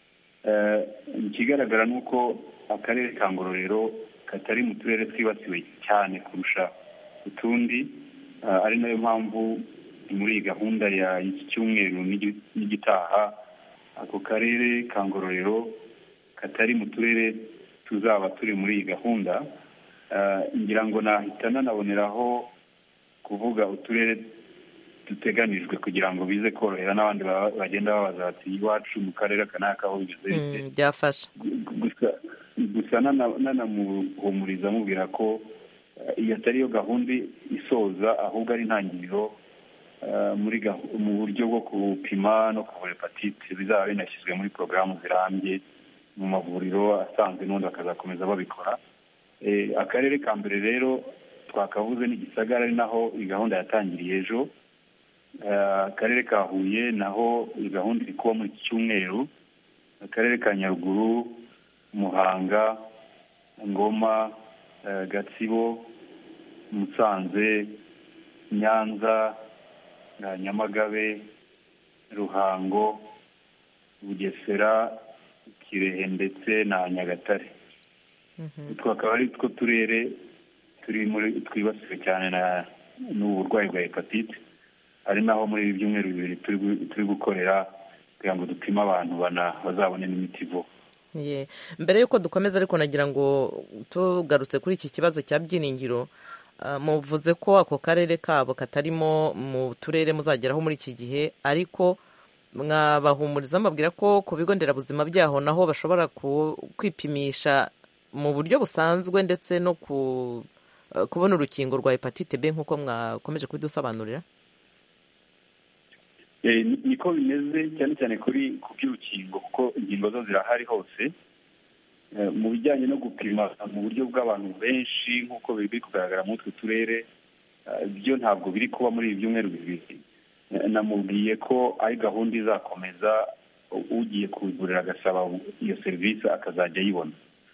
Ikigaragara ni uko akarere ka Ngororero katari mu turere twibasiwe cyane kurusha utundi, ari nayo mpamvu muri gahunda ya iki cyumweru n'igitaha ako karere ka Ngororero katari mu turere tuzaba turi muri iyi gahunda. Ngira ngo nahita nanaboneraho kuvuga uturere duteganijwe kugira ngo bize korohera n'abandi bagenda babaza bati iwacu mu karere aka n'aka aho bigeze bite. Byafasha gusa nanamuhumuriza amubwira ko iyo atari yo gahunda isoza, ahubwo ari intangiriro muri mu buryo bwo gupima no kuvura hepatite bizaba binashyizwe muri porogaramu zirambye mu mavuriro asanzwe, n'ubundi bakazakomeza babikora. Akarere ka mbere rero twakavuze ni Gisagara, ari naho iyi gahunda yatangiriye ejo. Akarere ka Huye naho iyi gahunda iri kuba muri iki cyumweru. Akarere ka Nyaruguru, Muhanga, Ngoma, Gatsibo, Musanze, Nyanza, Nyamagabe, Ruhango, Bugesera, Kirehe ndetse na Nyagatare. Twakaba ari two turere turi muri twibasiwe cyane na n'ubu burwayi bwa hepatite, ari naho muri ibi byumweru bibiri turi gukorera kugira ngo dupime abantu bazabone n'imiti vuba. Mbere y'uko dukomeza ariko nagira ngo tugarutse kuri iki kibazo cya Byiringiro, muvuze ko ako karere kabo katarimo mu turere muzageraho muri iki gihe, ariko mwabahumuriza mbabwira ko ku bigo nderabuzima byaho naho bashobora kwipimisha mu buryo busanzwe ndetse no kubona urukingo rwa hepatite B nk'uko mwakomeje kubidusobanurira. Niko bimeze cyane cyane kuri ku by'urukingo, kuko ingingo zo zirahari hose. Mu bijyanye no gupima mu buryo bw'abantu benshi nk'uko biri kugaragara muri utwo turere, byo ntabwo biri kuba muri ibi byumweru bibiri. Namubwiye ko ari gahunda izakomeza, ugiye kugurira agasaba iyo serivisi akazajya ayibona.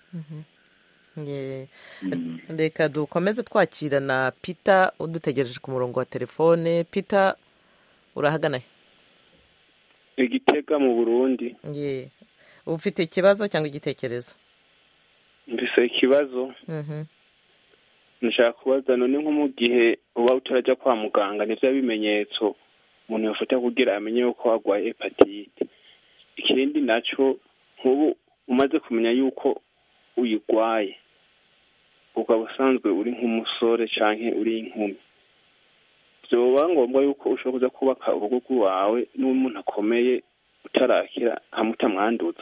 Reka dukomeze twakira na Peter udutegereje ku murongo wa telefone. Peter, urahagana he? Igitega mu Burundi. Ufite ikibazo cyangwa igitekerezo? Mbese ikibazo. Nshaka kubaza, none nko mu gihe uba utarajya kwa muganga n'ivyo bimenyetso umuntu yafata kugira amenye yuko arwaye hepatite. Ikindi naco, nk'ubu umaze kumenya yuko uyigwaye, ukaba usanzwe uri nk'umusore canke uri inkumi, vyoba ngombwa yuko ushobora kuza kubaka urugo rwawe n'umuntu akomeye utarakira hamutamwanduza?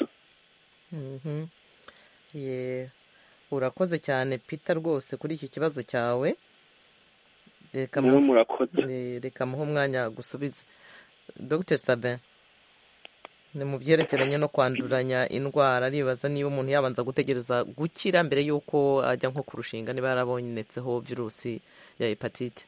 Urakoze cyane Peter rwose kuri iki kibazo cyawe. Reka muhe umwanya gusubiza. Dr Sabin, ni mu byerekeranye no kwanduranya indwara, aribaza niba umuntu yabanza gutegereza gukira mbere y'uko ajya nko kurushinga niba yarabonetseho virusi ya hepatite.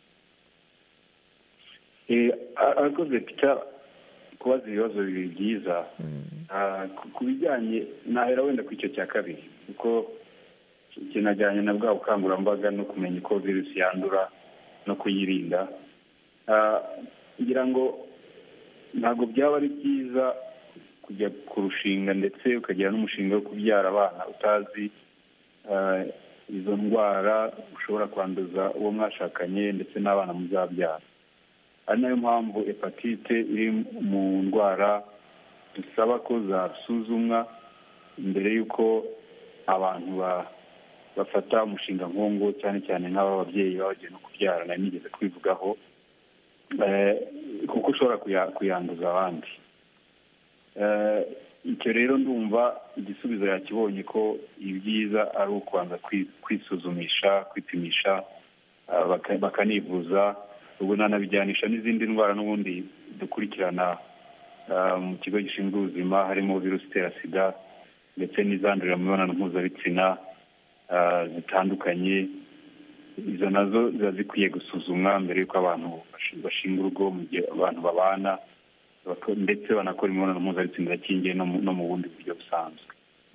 Arakoze Peter kubaza ibibazo bibiri byiza. Ku bijyanye nahera wenda ku icyo cya kabiri, kuko kinajyanye na bwa bukangurambaga no kumenya uko virusi yandura no kuyirinda. Ngira ngo ntabwo byaba ari byiza kujya kurushinga ndetse ukagira n'umushinga wo kubyara abana utazi izo ndwara ushobora kwanduza uwo mwashakanye ndetse n'abana muzabyara. Ari nayo mpamvu hepatite iri mu ndwara dusaba ko zasuzumwa mbere y'uko abantu bafata umushinga nk'uwo, cyane cyane nk'aba babyeyi baba bagiye no kubyara. nari nigeze kwivugaho kuko ushobora kuyanduza abandi. Icyo rero ndumva igisubizo yakibonye ko ibyiza ari ukubanza kwisuzumisha, kwipimisha, bakanivuza. Ubu nanabijyanisha n'izindi ndwara n'ubundi dukurikirana mu kigo gishinzwe ubuzima, harimo virusi itera sida ndetse n'izandurira mu mibonano mpuzabitsina zitandukanye. Izo nazo ziba zikwiye gusuzumwa mbere y'uko abantu bashinga urugo, mu gihe abantu babana ndetse banakora imibonano mpuzabitsina idakingiye no mu bundi buryo busanzwe.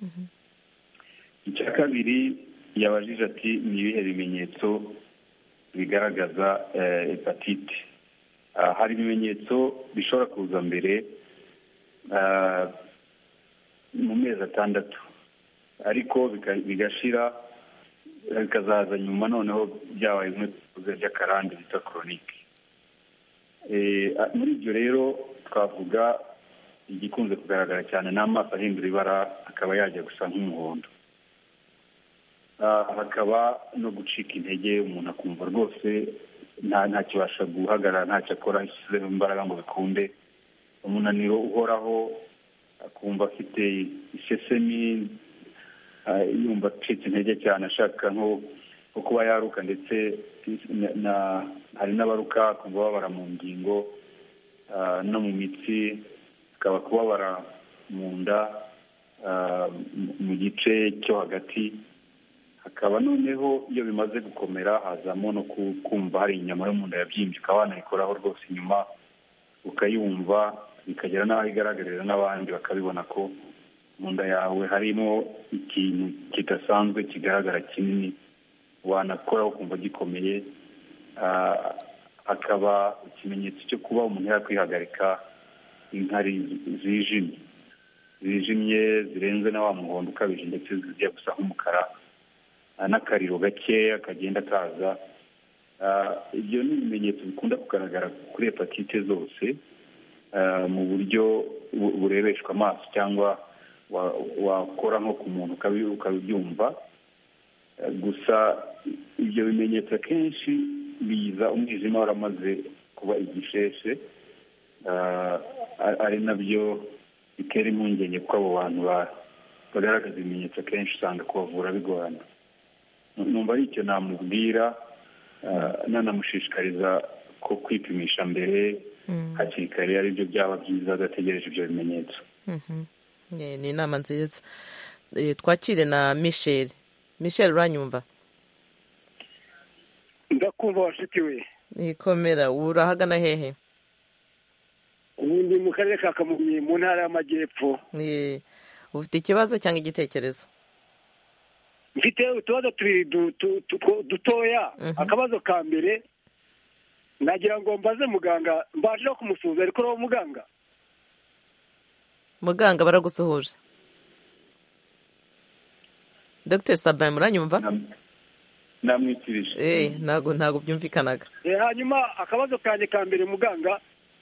Icya kabiri yabajije ati ni ibihe bimenyetso bigaragaza hepatite. Hari ibimenyetso bishobora kuza mbere mu mezi atandatu ariko bigashira bikazaza nyuma noneho byabaye nk'ibibazo by'akarande bita koronike. Muri ibyo rero twavuga igikunze kugaragara cyane n'amaso ahindura ibara akaba yajya gusa nk'umuhondo, hakaba no gucika intege, umuntu akumva rwose ntakibasha guhagarara, ntacyo akora ashyizeho imbaraga ngo bikunde, umunaniro uhoraho, akumva afite isesemi, yumva acitse intege cyane ashaka nko kuba yaruka, ndetse hari n'abaruka akumva babara mu ngingo no mu mitsi, akaba kubabara mu nda mu gice cyo hagati, hakaba noneho iyo bimaze gukomera hazamo no kumva hari inyama yo mu nda yabyimbye, ukaba wanayikoraho rwose inyuma ukayumva, bikagera n'aho igaragarira n'abandi bakabibona ko mu nda yawe harimo ikintu kidasanzwe kigaragara kinini, wanakoraho ukumva gikomeye. Hakaba ikimenyetso cyo kuba umuntu yakwihagarika, inkari zijimye zijimye zirenze na wa muhondo ukabije ndetse zijya gusa nk'umukara, n'akariro gakeya kagenda kaza. Ibyo ni ibimenyetso bikunda kugaragara kuri hepatite zose mu buryo burebeshwa amaso, cyangwa wakora nko ku muntu ukabyumva. Gusa ibyo bimenyetso akenshi biza umwijima waramaze kuba igisheshe, ari nabyo bitera impungenge kuko abo bantu bagaragaza ibimenyetso akenshi usanga kubavura bigorana. Numva ari icyo namubwira, nanamushishikariza ko kwipimisha mbere hakiri kare ari byo byaba byiza adategereje ibyo bimenyetso. Ni inama nziza. Twakire na Michel. Michel, uranyumva? Ndakumva washitiwe. Nikomera. Urahagana hehe? Ubundi mu karere ka Kamonyi mu ntara y'Amajyepfo. Ufite ikibazo cyangwa igitekerezo? Mfite utubazo tubiri dutoya. Akabazo ka mbere nagira ngo mbaze muganga, mbaje no kumusuhuza ariko ro muganga. Muganga baragusuhuje. Doctor Sabin, muranyumva? Namwikirije. Eh, nago nago byumvikanaga. Eh, hanyuma akabazo kanje ka mbere muganga.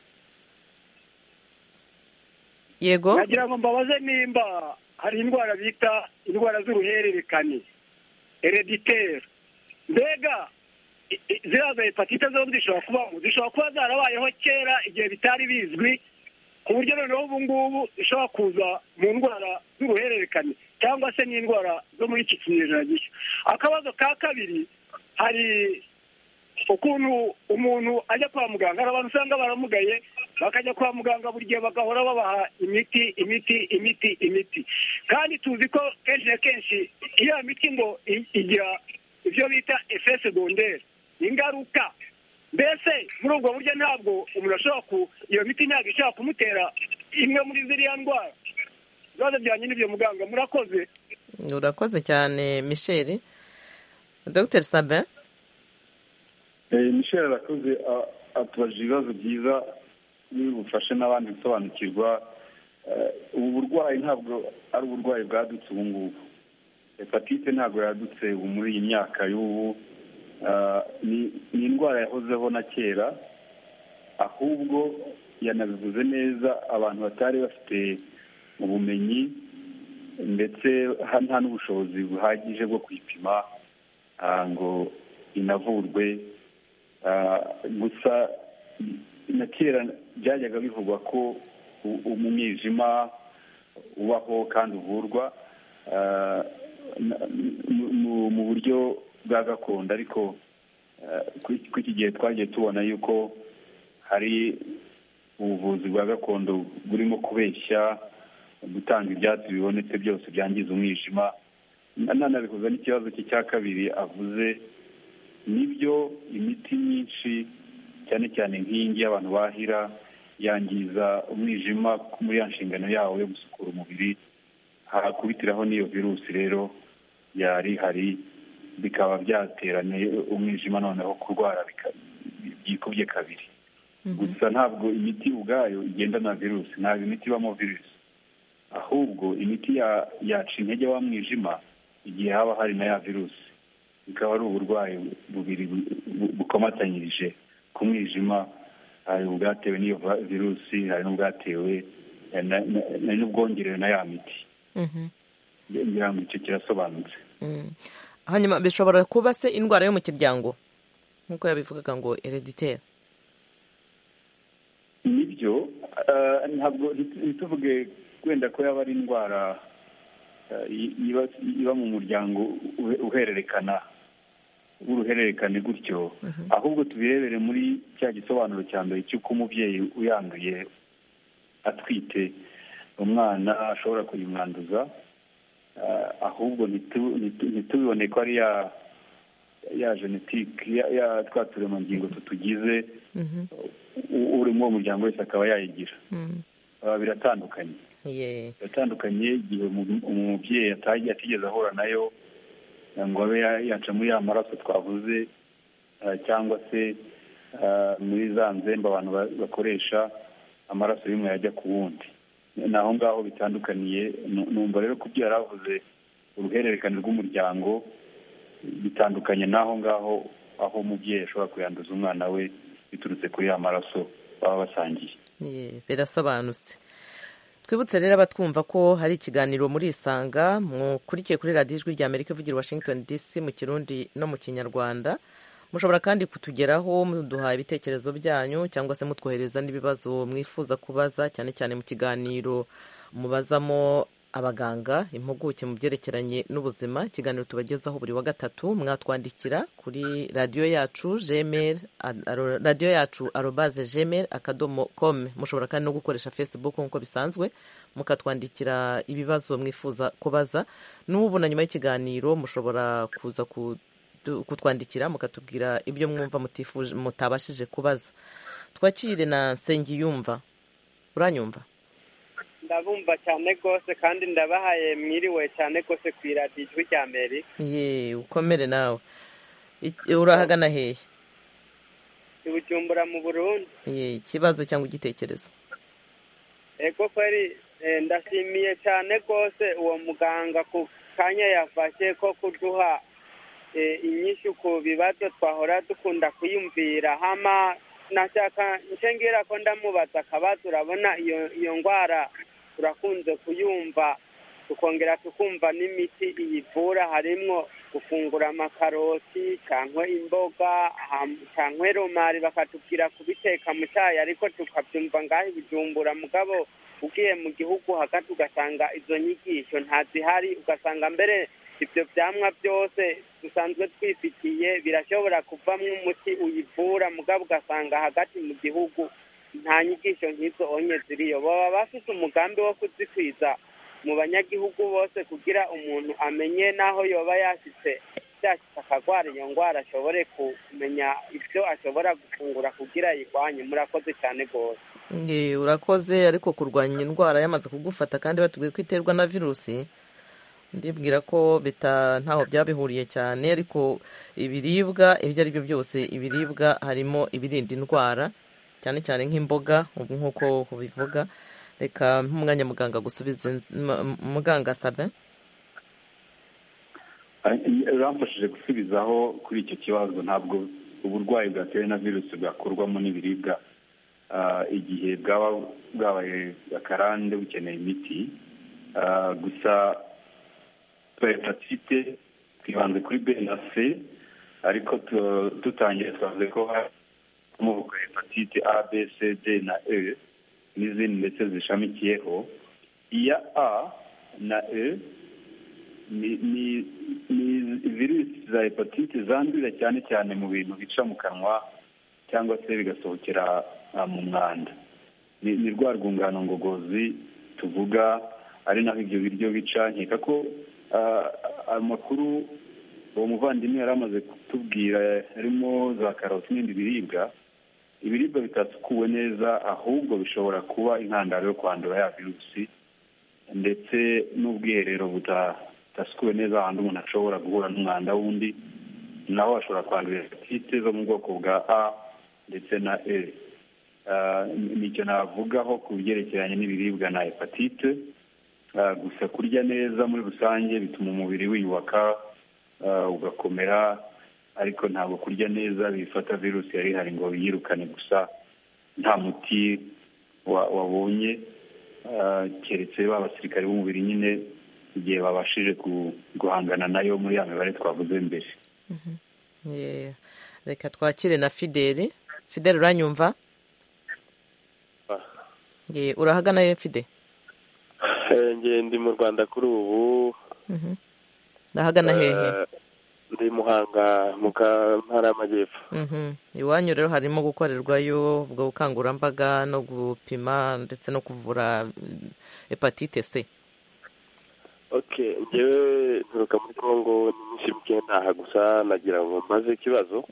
Yego. Nagira ngo mbabaze nimba hari indwara bita indwara z'uruhererekane, hereditaire. Mbega ziraza hepatite zombi zishobora kuba zishobora kuba zarabayeho kera igihe bitari bizwi, ku buryo noneho ubu ngubu ishobora kuza mu ndwara z'uruhererekane, cyangwa se n'indwara zo muri iki kinyejana gishya. Akabazo ka kabiri, hari ukuntu umuntu ajya kwa muganga, hari abantu usanga baramugaye bakajya kwa muganga buri gihe bagahora babaha imiti imiti imiti imiti, kandi tuzi ko kenshi na kenshi iyo miti ngo igira ibyo bita effet secondaire, ingaruka. Mbese muri ubwo buryo ntabwo umuntu ashobora ku iyo miti ntabwo ishobora kumutera imwe muri ziriya ndwara. Ibibazo byanjye n'ibyo muganga, murakoze. Urakoze cyane Michel. Doctor Sabin? Eh, Michel arakoze, atubaje ibibazo byiza bifashe n'abandi gusobanukirwa. Ubu burwayi ntabwo ari uburwayi bwadutse ubu ngubu. Hepatite ntabwo yadutse ubu muri iyi myaka y'ubu. Ni indwara yahozeho na kera, ahubwo yanabivuze neza, abantu batari bafite ubumenyi ndetse nta n'ubushobozi buhagije bwo kuyipima ngo inavurwe. Gusa na kera byajyaga bivugwa ko umwijima ubaho kandi uvurwa mu buryo bwa gakondo, ariko kuri iki gihe twagiye tubona yuko hari ubuvuzi bwa gakondo burimo kubeshya, gutanga ibyatsi bibonetse byose byangiza umwijima. Nanabihuza n'ikibazo cye cya kabiri avuze, nibyo imiti myinshi cyane cyane nk'iyingi y'abantu bahira yangiza umwijima muri ya nshingano yawo yo gusukura umubiri, hakubitiraho n'iyo virusi rero yari hari, bikaba byateranye umwijima noneho kurwara byikubye kabiri. Gusa ntabwo imiti ubwayo igenda na virusi, ntabwo imiti ibamo virusi, ahubwo imiti yaca intege wa mwijima igihe haba hari na ya virusi, bikaba ari uburwayi bubiri bukomatanyirije ku mwijima. Hari ubwatewe n'iyo virusi, hari n'ubwatewe n'ubwongerewe na ya miti. ngira ngo icyo kirasobanutse. Hanyuma bishobora kuba se indwara yo mu kiryango nk'uko yabivugaga ngo hereditaire? Nibyo, ntabwo ntituvuge wenda ko yaba ari indwara iba mu muryango uhererekana w'uruhererekane gutyo, ahubwo tubirebere muri cya gisobanuro cya mbere cy'uko umubyeyi uyanduye atwite umwana ashobora kuyimwanduza, ahubwo ntitubibone ko ari ya ya genetike ya twa turemangingo tutugize uri muri uwo muryango wese akaba yayigira. Biratandukanye biratandukanye igihe umubyeyi atigeze ahura nayo ngo abe yaca muri ya maraso twavuze, cyangwa se muri za nzembe abantu bakoresha amaraso y'umwe yajya ku wundi. Ni aho ngaho bitandukaniye. Numva rero ko ibyo yari avuze uruhererekane rw'umuryango bitandukanye n'aho ngaho aho umubyeyi ashobora kuyanduza umwana we biturutse kuri ya maraso baba basangiye. Birasobanutse. Twibutse rero abatwumva ko hari ikiganiro muri Isanga mukurikiye kuri radiyo ijwi rya Amerika ivugira Washington D C mu Kirundi no mu Kinyarwanda. Mushobora kandi kutugeraho muduha ibitekerezo byanyu cyangwa se mutwohereza n'ibibazo mwifuza kubaza, cyane cyane mu kiganiro mubazamo abaganga impuguke mu byerekeranye n'ubuzima. Ikiganiro tubagezaho buri wa gatatu. Mwatwandikira kuri radiyo yacu gmail radiyo yacu arobase gmail akadomo com. Mushobora kandi no gukoresha Facebook nk'uko bisanzwe mukatwandikira ibibazo mwifuza kubaza. N'ubu na nyuma y'ikiganiro mushobora kuza kutwandikira mukatubwira ibyo mwumva mutifuje mutabashije kubaza. Twakire na Nsengiyumva. Uranyumva? Ndabumva cyane rwose kandi ndabahaye mwiriwe cyane rwose ku iradiyo ijwi rya Amerika. Ye ukomere nawe. Urahagana hehe? I Bujumbura mu Burundi. Ye ikibazo cyangwa igitekerezo? Ego kweri ndashimiye cyane rwose uwo muganga ku kanya yafashe ko kuduha inyishu ku bibazo twahora dukunda kwiyumvira. Hama nashaka nshengera ko ndamubaza akabazo. Urabona iyo iyo ndwara turakunze kuyumva tukongera tukumva n'imiti iyivura, harimwo gufungura amakaroti cyangwa imboga cyangwa romari bakatubwira kubiteka mu cyayi, ariko tukabyumva ngaho i Bujumbura. Mugabo ugiye mu gihugu hagati ugasanga izo nyigisho ntazihari, ugasanga mbere ibyo byamwa byose dusanzwe twifitiye birashobora kuvamo umuti uyivura, mugabo ugasanga hagati mu gihugu nta nyigisho nk'izo onye ziriyo. Baba bafite umugambi wo kuzikwiza mu banyagihugu bose kugira umuntu amenye n'aho yoba yashyitse byashyitse akagwara iyo ndwara ashobore kumenya ibyo ashobora gufungura kugira ayirwanye. Murakoze cyane rwose. Urakoze. Ariko kurwanya indwara yamaze kugufata kandi batubwiye ko iterwa na virusi, ndibwira ko bita ntaho byabihuriye cyane. Ariko ibiribwa ibyo ari byo byose, ibiribwa harimo ibirinda indwara cyane cyane nk'imboga nk'uko bivuga. Reka nk'umwanya muganga gusubiza. Muganga Sabin, uramfashije gusubizaho kuri icyo kibazo. Ntabwo uburwayi bwatewe na virusi bwakurwamo n'ibiribwa. Igihe bwaba bwabaye akarande bukeneye imiti, gusa hepatite twibanze kuri B na C, ariko dutangiye twavuze ko amoko ya hepatite A, B, C, D na E n'izindi ndetse zishamikiyeho. Iya A na E ni virusi za hepatite zandurira cyane cyane mu bintu bica mu kanwa cyangwa se bigasohokera mu mwanda. Ni rwa rwungano ngogozi tuvuga ari naho ibyo biryo bica. nkeka ko amakuru uwo muvandimwe yari amaze kutubwira harimo za karoti n'ibindi biribwa ibiribwa bitasukuwe neza ahubwo bishobora kuba intandaro yo kwandura ya virusi, ndetse n'ubwiherero budasukuwe neza ahantu umuntu ashobora guhura n'umwanda w'undi naho ashobora kwandura hepatite zo mu bwoko bwa A ndetse na E. nicyo navugaho ku byerekeranye n'ibiribwa na hepatite. gusa kurya neza muri rusange bituma umubiri wiyubaka ugakomera, ariko ntabwo kurya neza bifata virusi yari ihari ngo yirukane gusa nta muti wabonye, keretse abasirikare b'umubiri nyine igihe babashije guhangana nayo muri ya mibare twavuze mbere. reka twakire na Fideli. Fideli uranyumva? urahagana he Fide? nge ndi mu Rwanda kuri ubu. ndahagana hehe? ndi Muhanga mu ntara y'Amajyepfo. iwanyu rero harimo gukorerwayo ubwo bukangurambaga no gupima ndetse no kuvura hepatite C? okay, ngewe nturuka muri Kongo n'iminsi mike ntaha gusa nagira ngo mbaze ikibazo.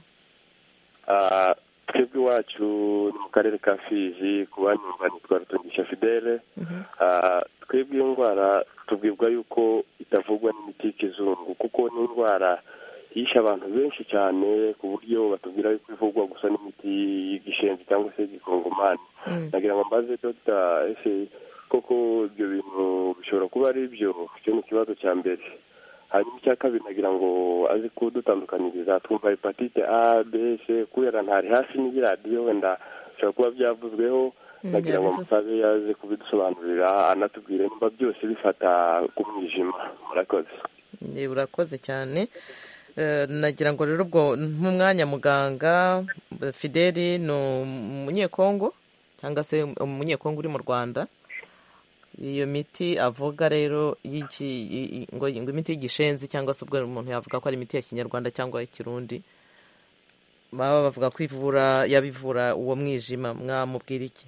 twebwe iwacu ni mu karere ka Fizi, ku banyumva nitwa Rutungisha Fidele. twebwe iyo ndwara tubwirwa yuko itavugwa n'imiti y'ikizungu, kuko ni indwara yishe abantu benshi cyane ku buryo batubwira yuko ivugwa gusa n'imiti y'igishenzi cyangwa se y'igikongomani. nagira ngo mbaze Dr. ese koko ibyo bintu bishobora kuba ari byo? icyo ni ikibazo cya mbere. hanyuma icya kabiri nagira ngo azi kudutandukanyiriza, twumva hepatite A, B, C kubera ntari hafi n'iradiyo wenda bishobora kuba byavuzweho. nagira ngo musabe yaze kubidusobanurira anatubwire niba byose bifata ku mwijima. murakoze. urakoze cyane. nagira ngo rero ubwo nk'umwanya muganga Fideli ni umunyekongo cyangwa se umunyekongo uri mu Rwanda. iyo miti avuga rero ngo imiti y'igishenzi cyangwa se ubwo umuntu yavuga ko ari imiti ya kinyarwanda cyangwa ikirundi, baba bavuga ko ivura yabivura uwo mwijima, mwamubwira iki?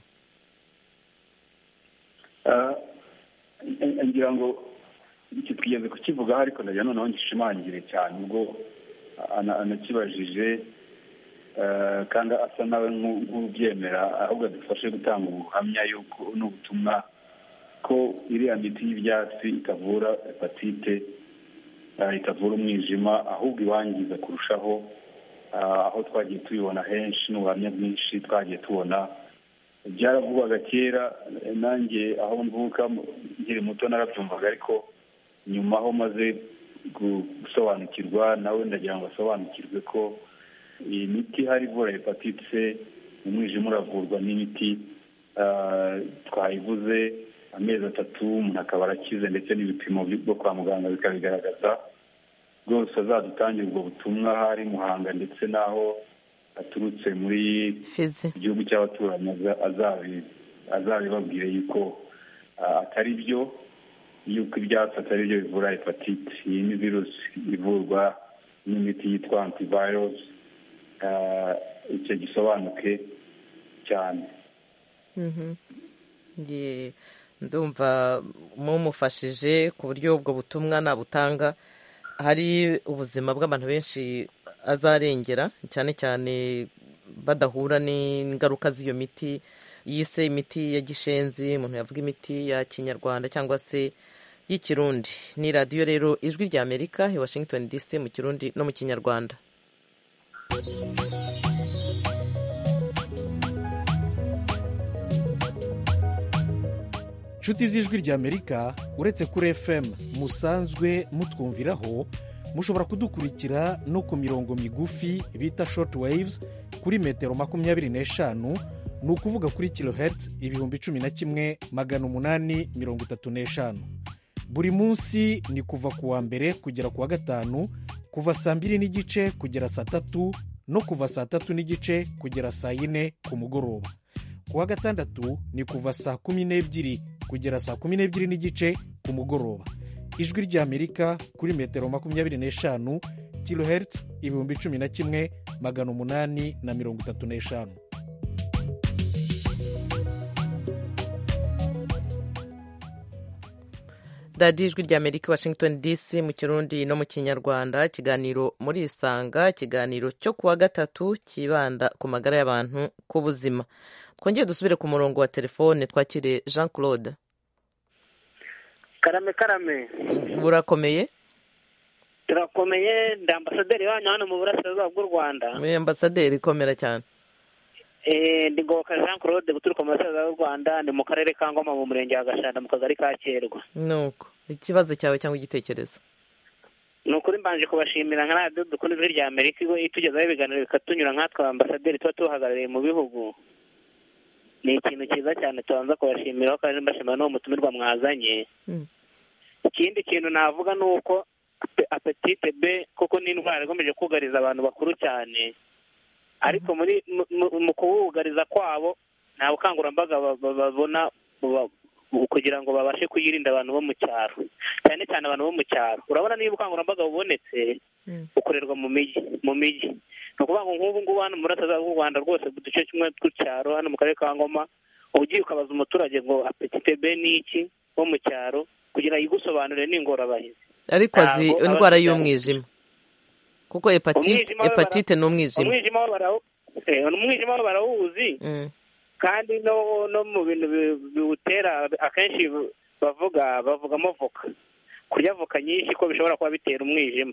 ngira ngo iki twigenze kukivugaho, ariko nagira noneho ngishimangire cyane ubwo anakibajije kandi asa nawe nk'ubyemera, ahubwo adufashe gutanga ubuhamya y'uko n'ubutumwa ko iriya miti y'ibyatsi itavura hepatite, itavura umwijima, ahubwo iwangiza kurushaho. aho twagiye tubibona henshi n'ubuhamya bwinshi twagiye tubona. byaravugwaga kera, nanjye aho mvuka nkiri muto narabyumvaga, ariko nyuma aho maze gusobanukirwa nawe ndagira ngo asobanukirwe ko iyi miti ihari ivura hepatite, umwijima uravurwa n'imiti twayivuze amezi atatu umuntu akaba arakize, ndetse n'ibipimo byo kwa muganga bikabigaragaza. rwose azadutangira ubwo butumwa hari Muhanga ndetse n'aho aturutse muri igihugu cy'abaturanyi azabibabwire yuko atari byo, yuko ibyatsi atari byo bivura hepatite. iyi ni virusi ivurwa n'imiti yitwa antivirus. icyo gisobanuke cyane. ndumva mumufashije ku buryo ubwo butumwa nabutanga hari ubuzima bw'abantu benshi azarengera, cyane cyane badahura n'ingaruka z'iyo miti yise imiti ya gishenzi, umuntu yavuga imiti ya kinyarwanda cyangwa se y'ikirundi. ni radiyo rero Ijwi rya Amerika i Washington D C mu kirundi no mu kinyarwanda. inshuti z'Ijwi rya Amerika, uretse kuri F M musanzwe mutwumviraho, mushobora kudukurikira no ku mirongo migufi bita short waves kuri metero makumyabiri n'eshanu, ni ukuvuga kuri kilohertz ibihumbi cumi na kimwe magana umunani mirongo itatu n'eshanu. buri munsi ni kuva ku wa mbere kugera ku wa gatanu, kuva saa mbiri n'igice kugera saa tatu, no kuva saa tatu n'igice kugera saa yine ku mugoroba. ku wa gatandatu ni kuva saa kumi n'ebyiri kugera saa kumi n'ebyiri n'igice ku mugoroba. Ijwi rya Amerika kuri metero makumyabiri n'eshanu, kilohertz ibihumbi cumi na kimwe magana umunani na mirongo itatu n'eshanu. radiyo ijwi rya amerika washington dc mu kirundi no mu kinyarwanda, ikiganiro muri isanga, ikiganiro cyo kuwa gatatu kibanda ku magara y'abantu ku buzima. Twongeye dusubire ku murongo wa telefone twakire Jean Claude. karame karame burakomeye? turakomeye. ndi ambasaderi wanyu hano mu burasirazuba bw'u Rwanda. Ni ambasaderi ikomera cyane. Eh, ndi Ngoboka Jean Claude guturuka mu burasirazuba bw'u Rwanda, ndi mu karere ka Ngoma mu murenge wa Gashanda mu kagari ka Cyerwa. Nuko ikibazo cyawe cyangwa igitekerezo? Ni ukuri mbanje kubashimira nka radiyo dukunda ijwi rya Amerika itugezaho ibiganiro bikatunyura nkatwe ambasaderi tuba tuhagarariye mu bihugu. Ni ikintu cyiza cyane tubanza kubashimiraho kandi mbashimira n'uwo mutumirwa mwazanye. Mm. Ikindi kintu navuga ni uko apetite B kuko ni indwara igomeje kugariza abantu bakuru cyane, ariko muri mu kuwugariza kwabo nta bukangurambaga babona kugira ngo babashe kuyirinda abantu bo mu cyaro, cyane cyane abantu bo mu cyaro. Urabona niba ubukangurambaga bubonetse bukorerwa mu mijyi mu mijyi ni ukuvuga ngo nk'ubu ngubu hano mu burasirazuba bw'u Rwanda rwose mu duce tumwe tw'icyaro hano mu karere ka Ngoma, ugiye ukabaza umuturage ngo apetite B ni iki wo mu cyaro kugira yigusobanurire n'ingorabahizi. Ariko azi indwara y'umwijima kuko hepatite hepatite ni umwijima. Umwijima wo barawo eh umwijima wo barawuzi. Kandi no no mu bintu biwutera akenshi bavuga bavugamo voka, kurya voka nyinshi ko bishobora kuba bitera umwijima.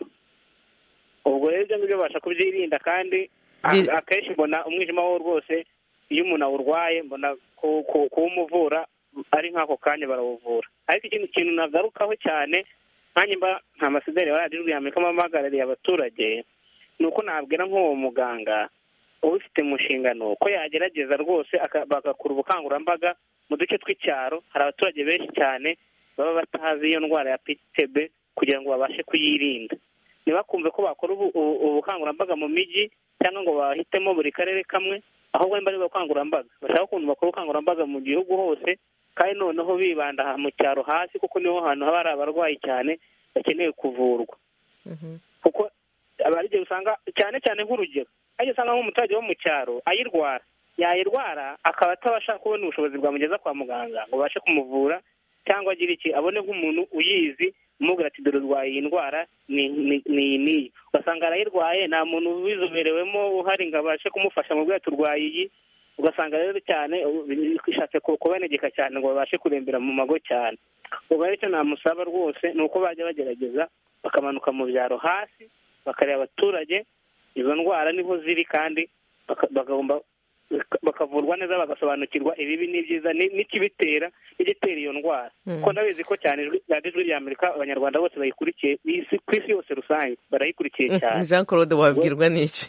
Ubwo rero ibyo ngibyo basha kubyirinda, kandi akenshi mbona umwijima wo rwose iyo umuntu awurwaye mbona kuwumuvura ari nk'ako kanya barawuvura. Ariko ikintu kintu nagarukaho cyane nanjye mba nka ambasaderi wa radiyo ya Amerika mpamagarariye abaturage, ni uko nabwira nk'uwo muganga ubifite mu nshingano ko yagerageza rwose bagakora ubukangurambaga mu duce tw'icyaro. Hari abaturage benshi cyane baba batazi iyo ndwara ya hepatite B kugira ngo babashe kuyirinda. Ntibakumve ko bakora ubukangurambaga mu mijyi cyangwa ngo bahitemo buri karere kamwe, ahubwo nimba ari ubukangurambaga bashaka ukuntu bakora ubukangurambaga mu gihugu hose, kandi noneho bibanda mu cyaro hasi kuko niho hantu haba hari abarwayi cyane bakeneye kuvurwa. Kuko abarigeze usanga cyane cyane nk'urugero ajya usanga nk'umuturage wo mu cyaro ayirwara yayirwara akaba atabasha kubona ubushobozi bwamugeza kwa muganga ngo babashe kumuvura, cyangwa agira iki abone nk'umuntu uyizi umubwira ati dore urwaye iyi ndwara ni ni ni ugasanga arayirwaye nta muntu ubizoberewemo uhari ngo abashe kumufasha mu bwira turwaye iyi. Ugasanga rero cyane bishatse kubanegeka cyane ngo babashe kurembera mu mago cyane. Ubwo rero icyo namusaba rwose ni uko bajya bagerageza bakamanuka mu byaro hasi bakareba abaturage izo ndwara niho ziri, kandi bagomba bakavurwa neza bagasobanukirwa ibibi n'ibyiza n'ikibitera n'igitera iyo ndwara. Kuko ndabizi ko cyane radiyo rya Amerika abanyarwanda bose bayikurikiye ku isi yose rusange barayikurikiye cyane. Jean Claude wabwirwa n'iki?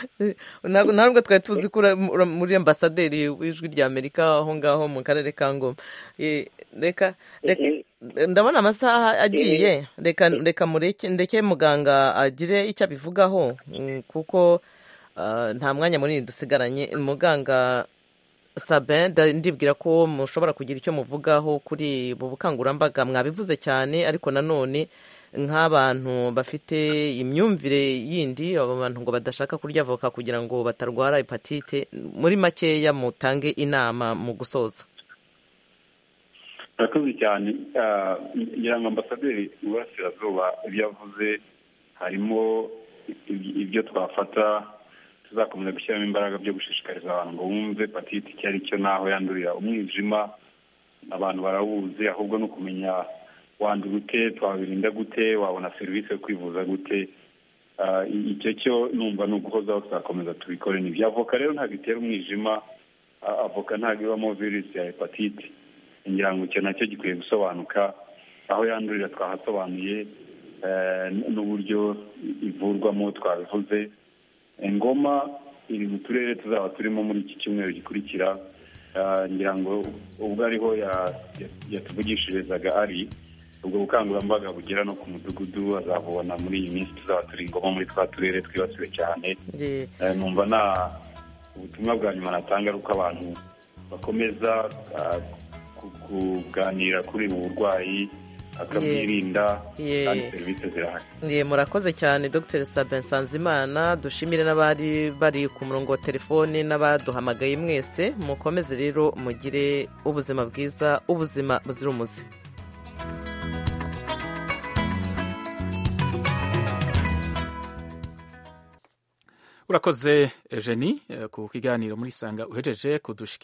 Ntabwo twari tuzi ko muri ambasaderi w'ijwi rya Amerika aho ngaho mu karere ka Ngoma. Reka ndabona amasaha agiye, reka reka mureke ndeke muganga agire icyo abivugaho kuko nta mwanya munini dusigaranye. Muganga Sabin, ndibwira ko mushobora kugira icyo muvugaho kuri ubu bukangurambaga. Mwabivuze cyane, ariko nanone nk'abantu bafite imyumvire yindi, abo bantu ngo badashaka kurya voka kugira ngo batarwara hepatite, muri makeya mutange inama mu gusoza. Murakoze cyane. ngira ngo ambasaderi w'Iburasirazuba ibyo yavuze harimo ibyo twafata tuzakomeza gushyiramo imbaraga byo gushishikariza abantu ngo bumve hepatite icyo ari cyo n'aho yandurira. Umwijima abantu barawuzi, ahubwo no kumenya wandura ute, twabirinda gute, wabona serivisi yo kwivuza gute. Icyo cyo numva ni uguhozaho tuzakomeza tubikore. Ni ibya avoka rero ntabwo itera umwijima, avoka ntabwo ibamo virusi ya hepatite. Ngira ngo icyo nacyo gikwiye gusobanuka. Aho yandurira twahasobanuye, n'uburyo ivurwamo twabivuze. Ngoma iri mu turere tuzaba turimo muri iki cyumweru gikurikira. Ngira ngo ubwo ariho yatuvugishirizaga ari ubwo bukangurambaga bugera no ku mudugudu, azabubona muri iyi minsi tuzaba turi Ngoma muri twa turere twibasiwe cyane. Numva nta ubutumwa bwa nyuma natanga ari uko abantu bakomeza kuganira kuri ubu burwayi akabwirinda kandi serivisi zirahari. Murakoze cyane Dr Sabin Nsanzimana. Dushimire n'abari bari ku murongo wa telefone n'abaduhamagaye mwese. Mukomeze rero mugire ubuzima bwiza, ubuzima buzira umuze. urakoze Eugenie ku kiganiro muri sanga uhejeje kudushikira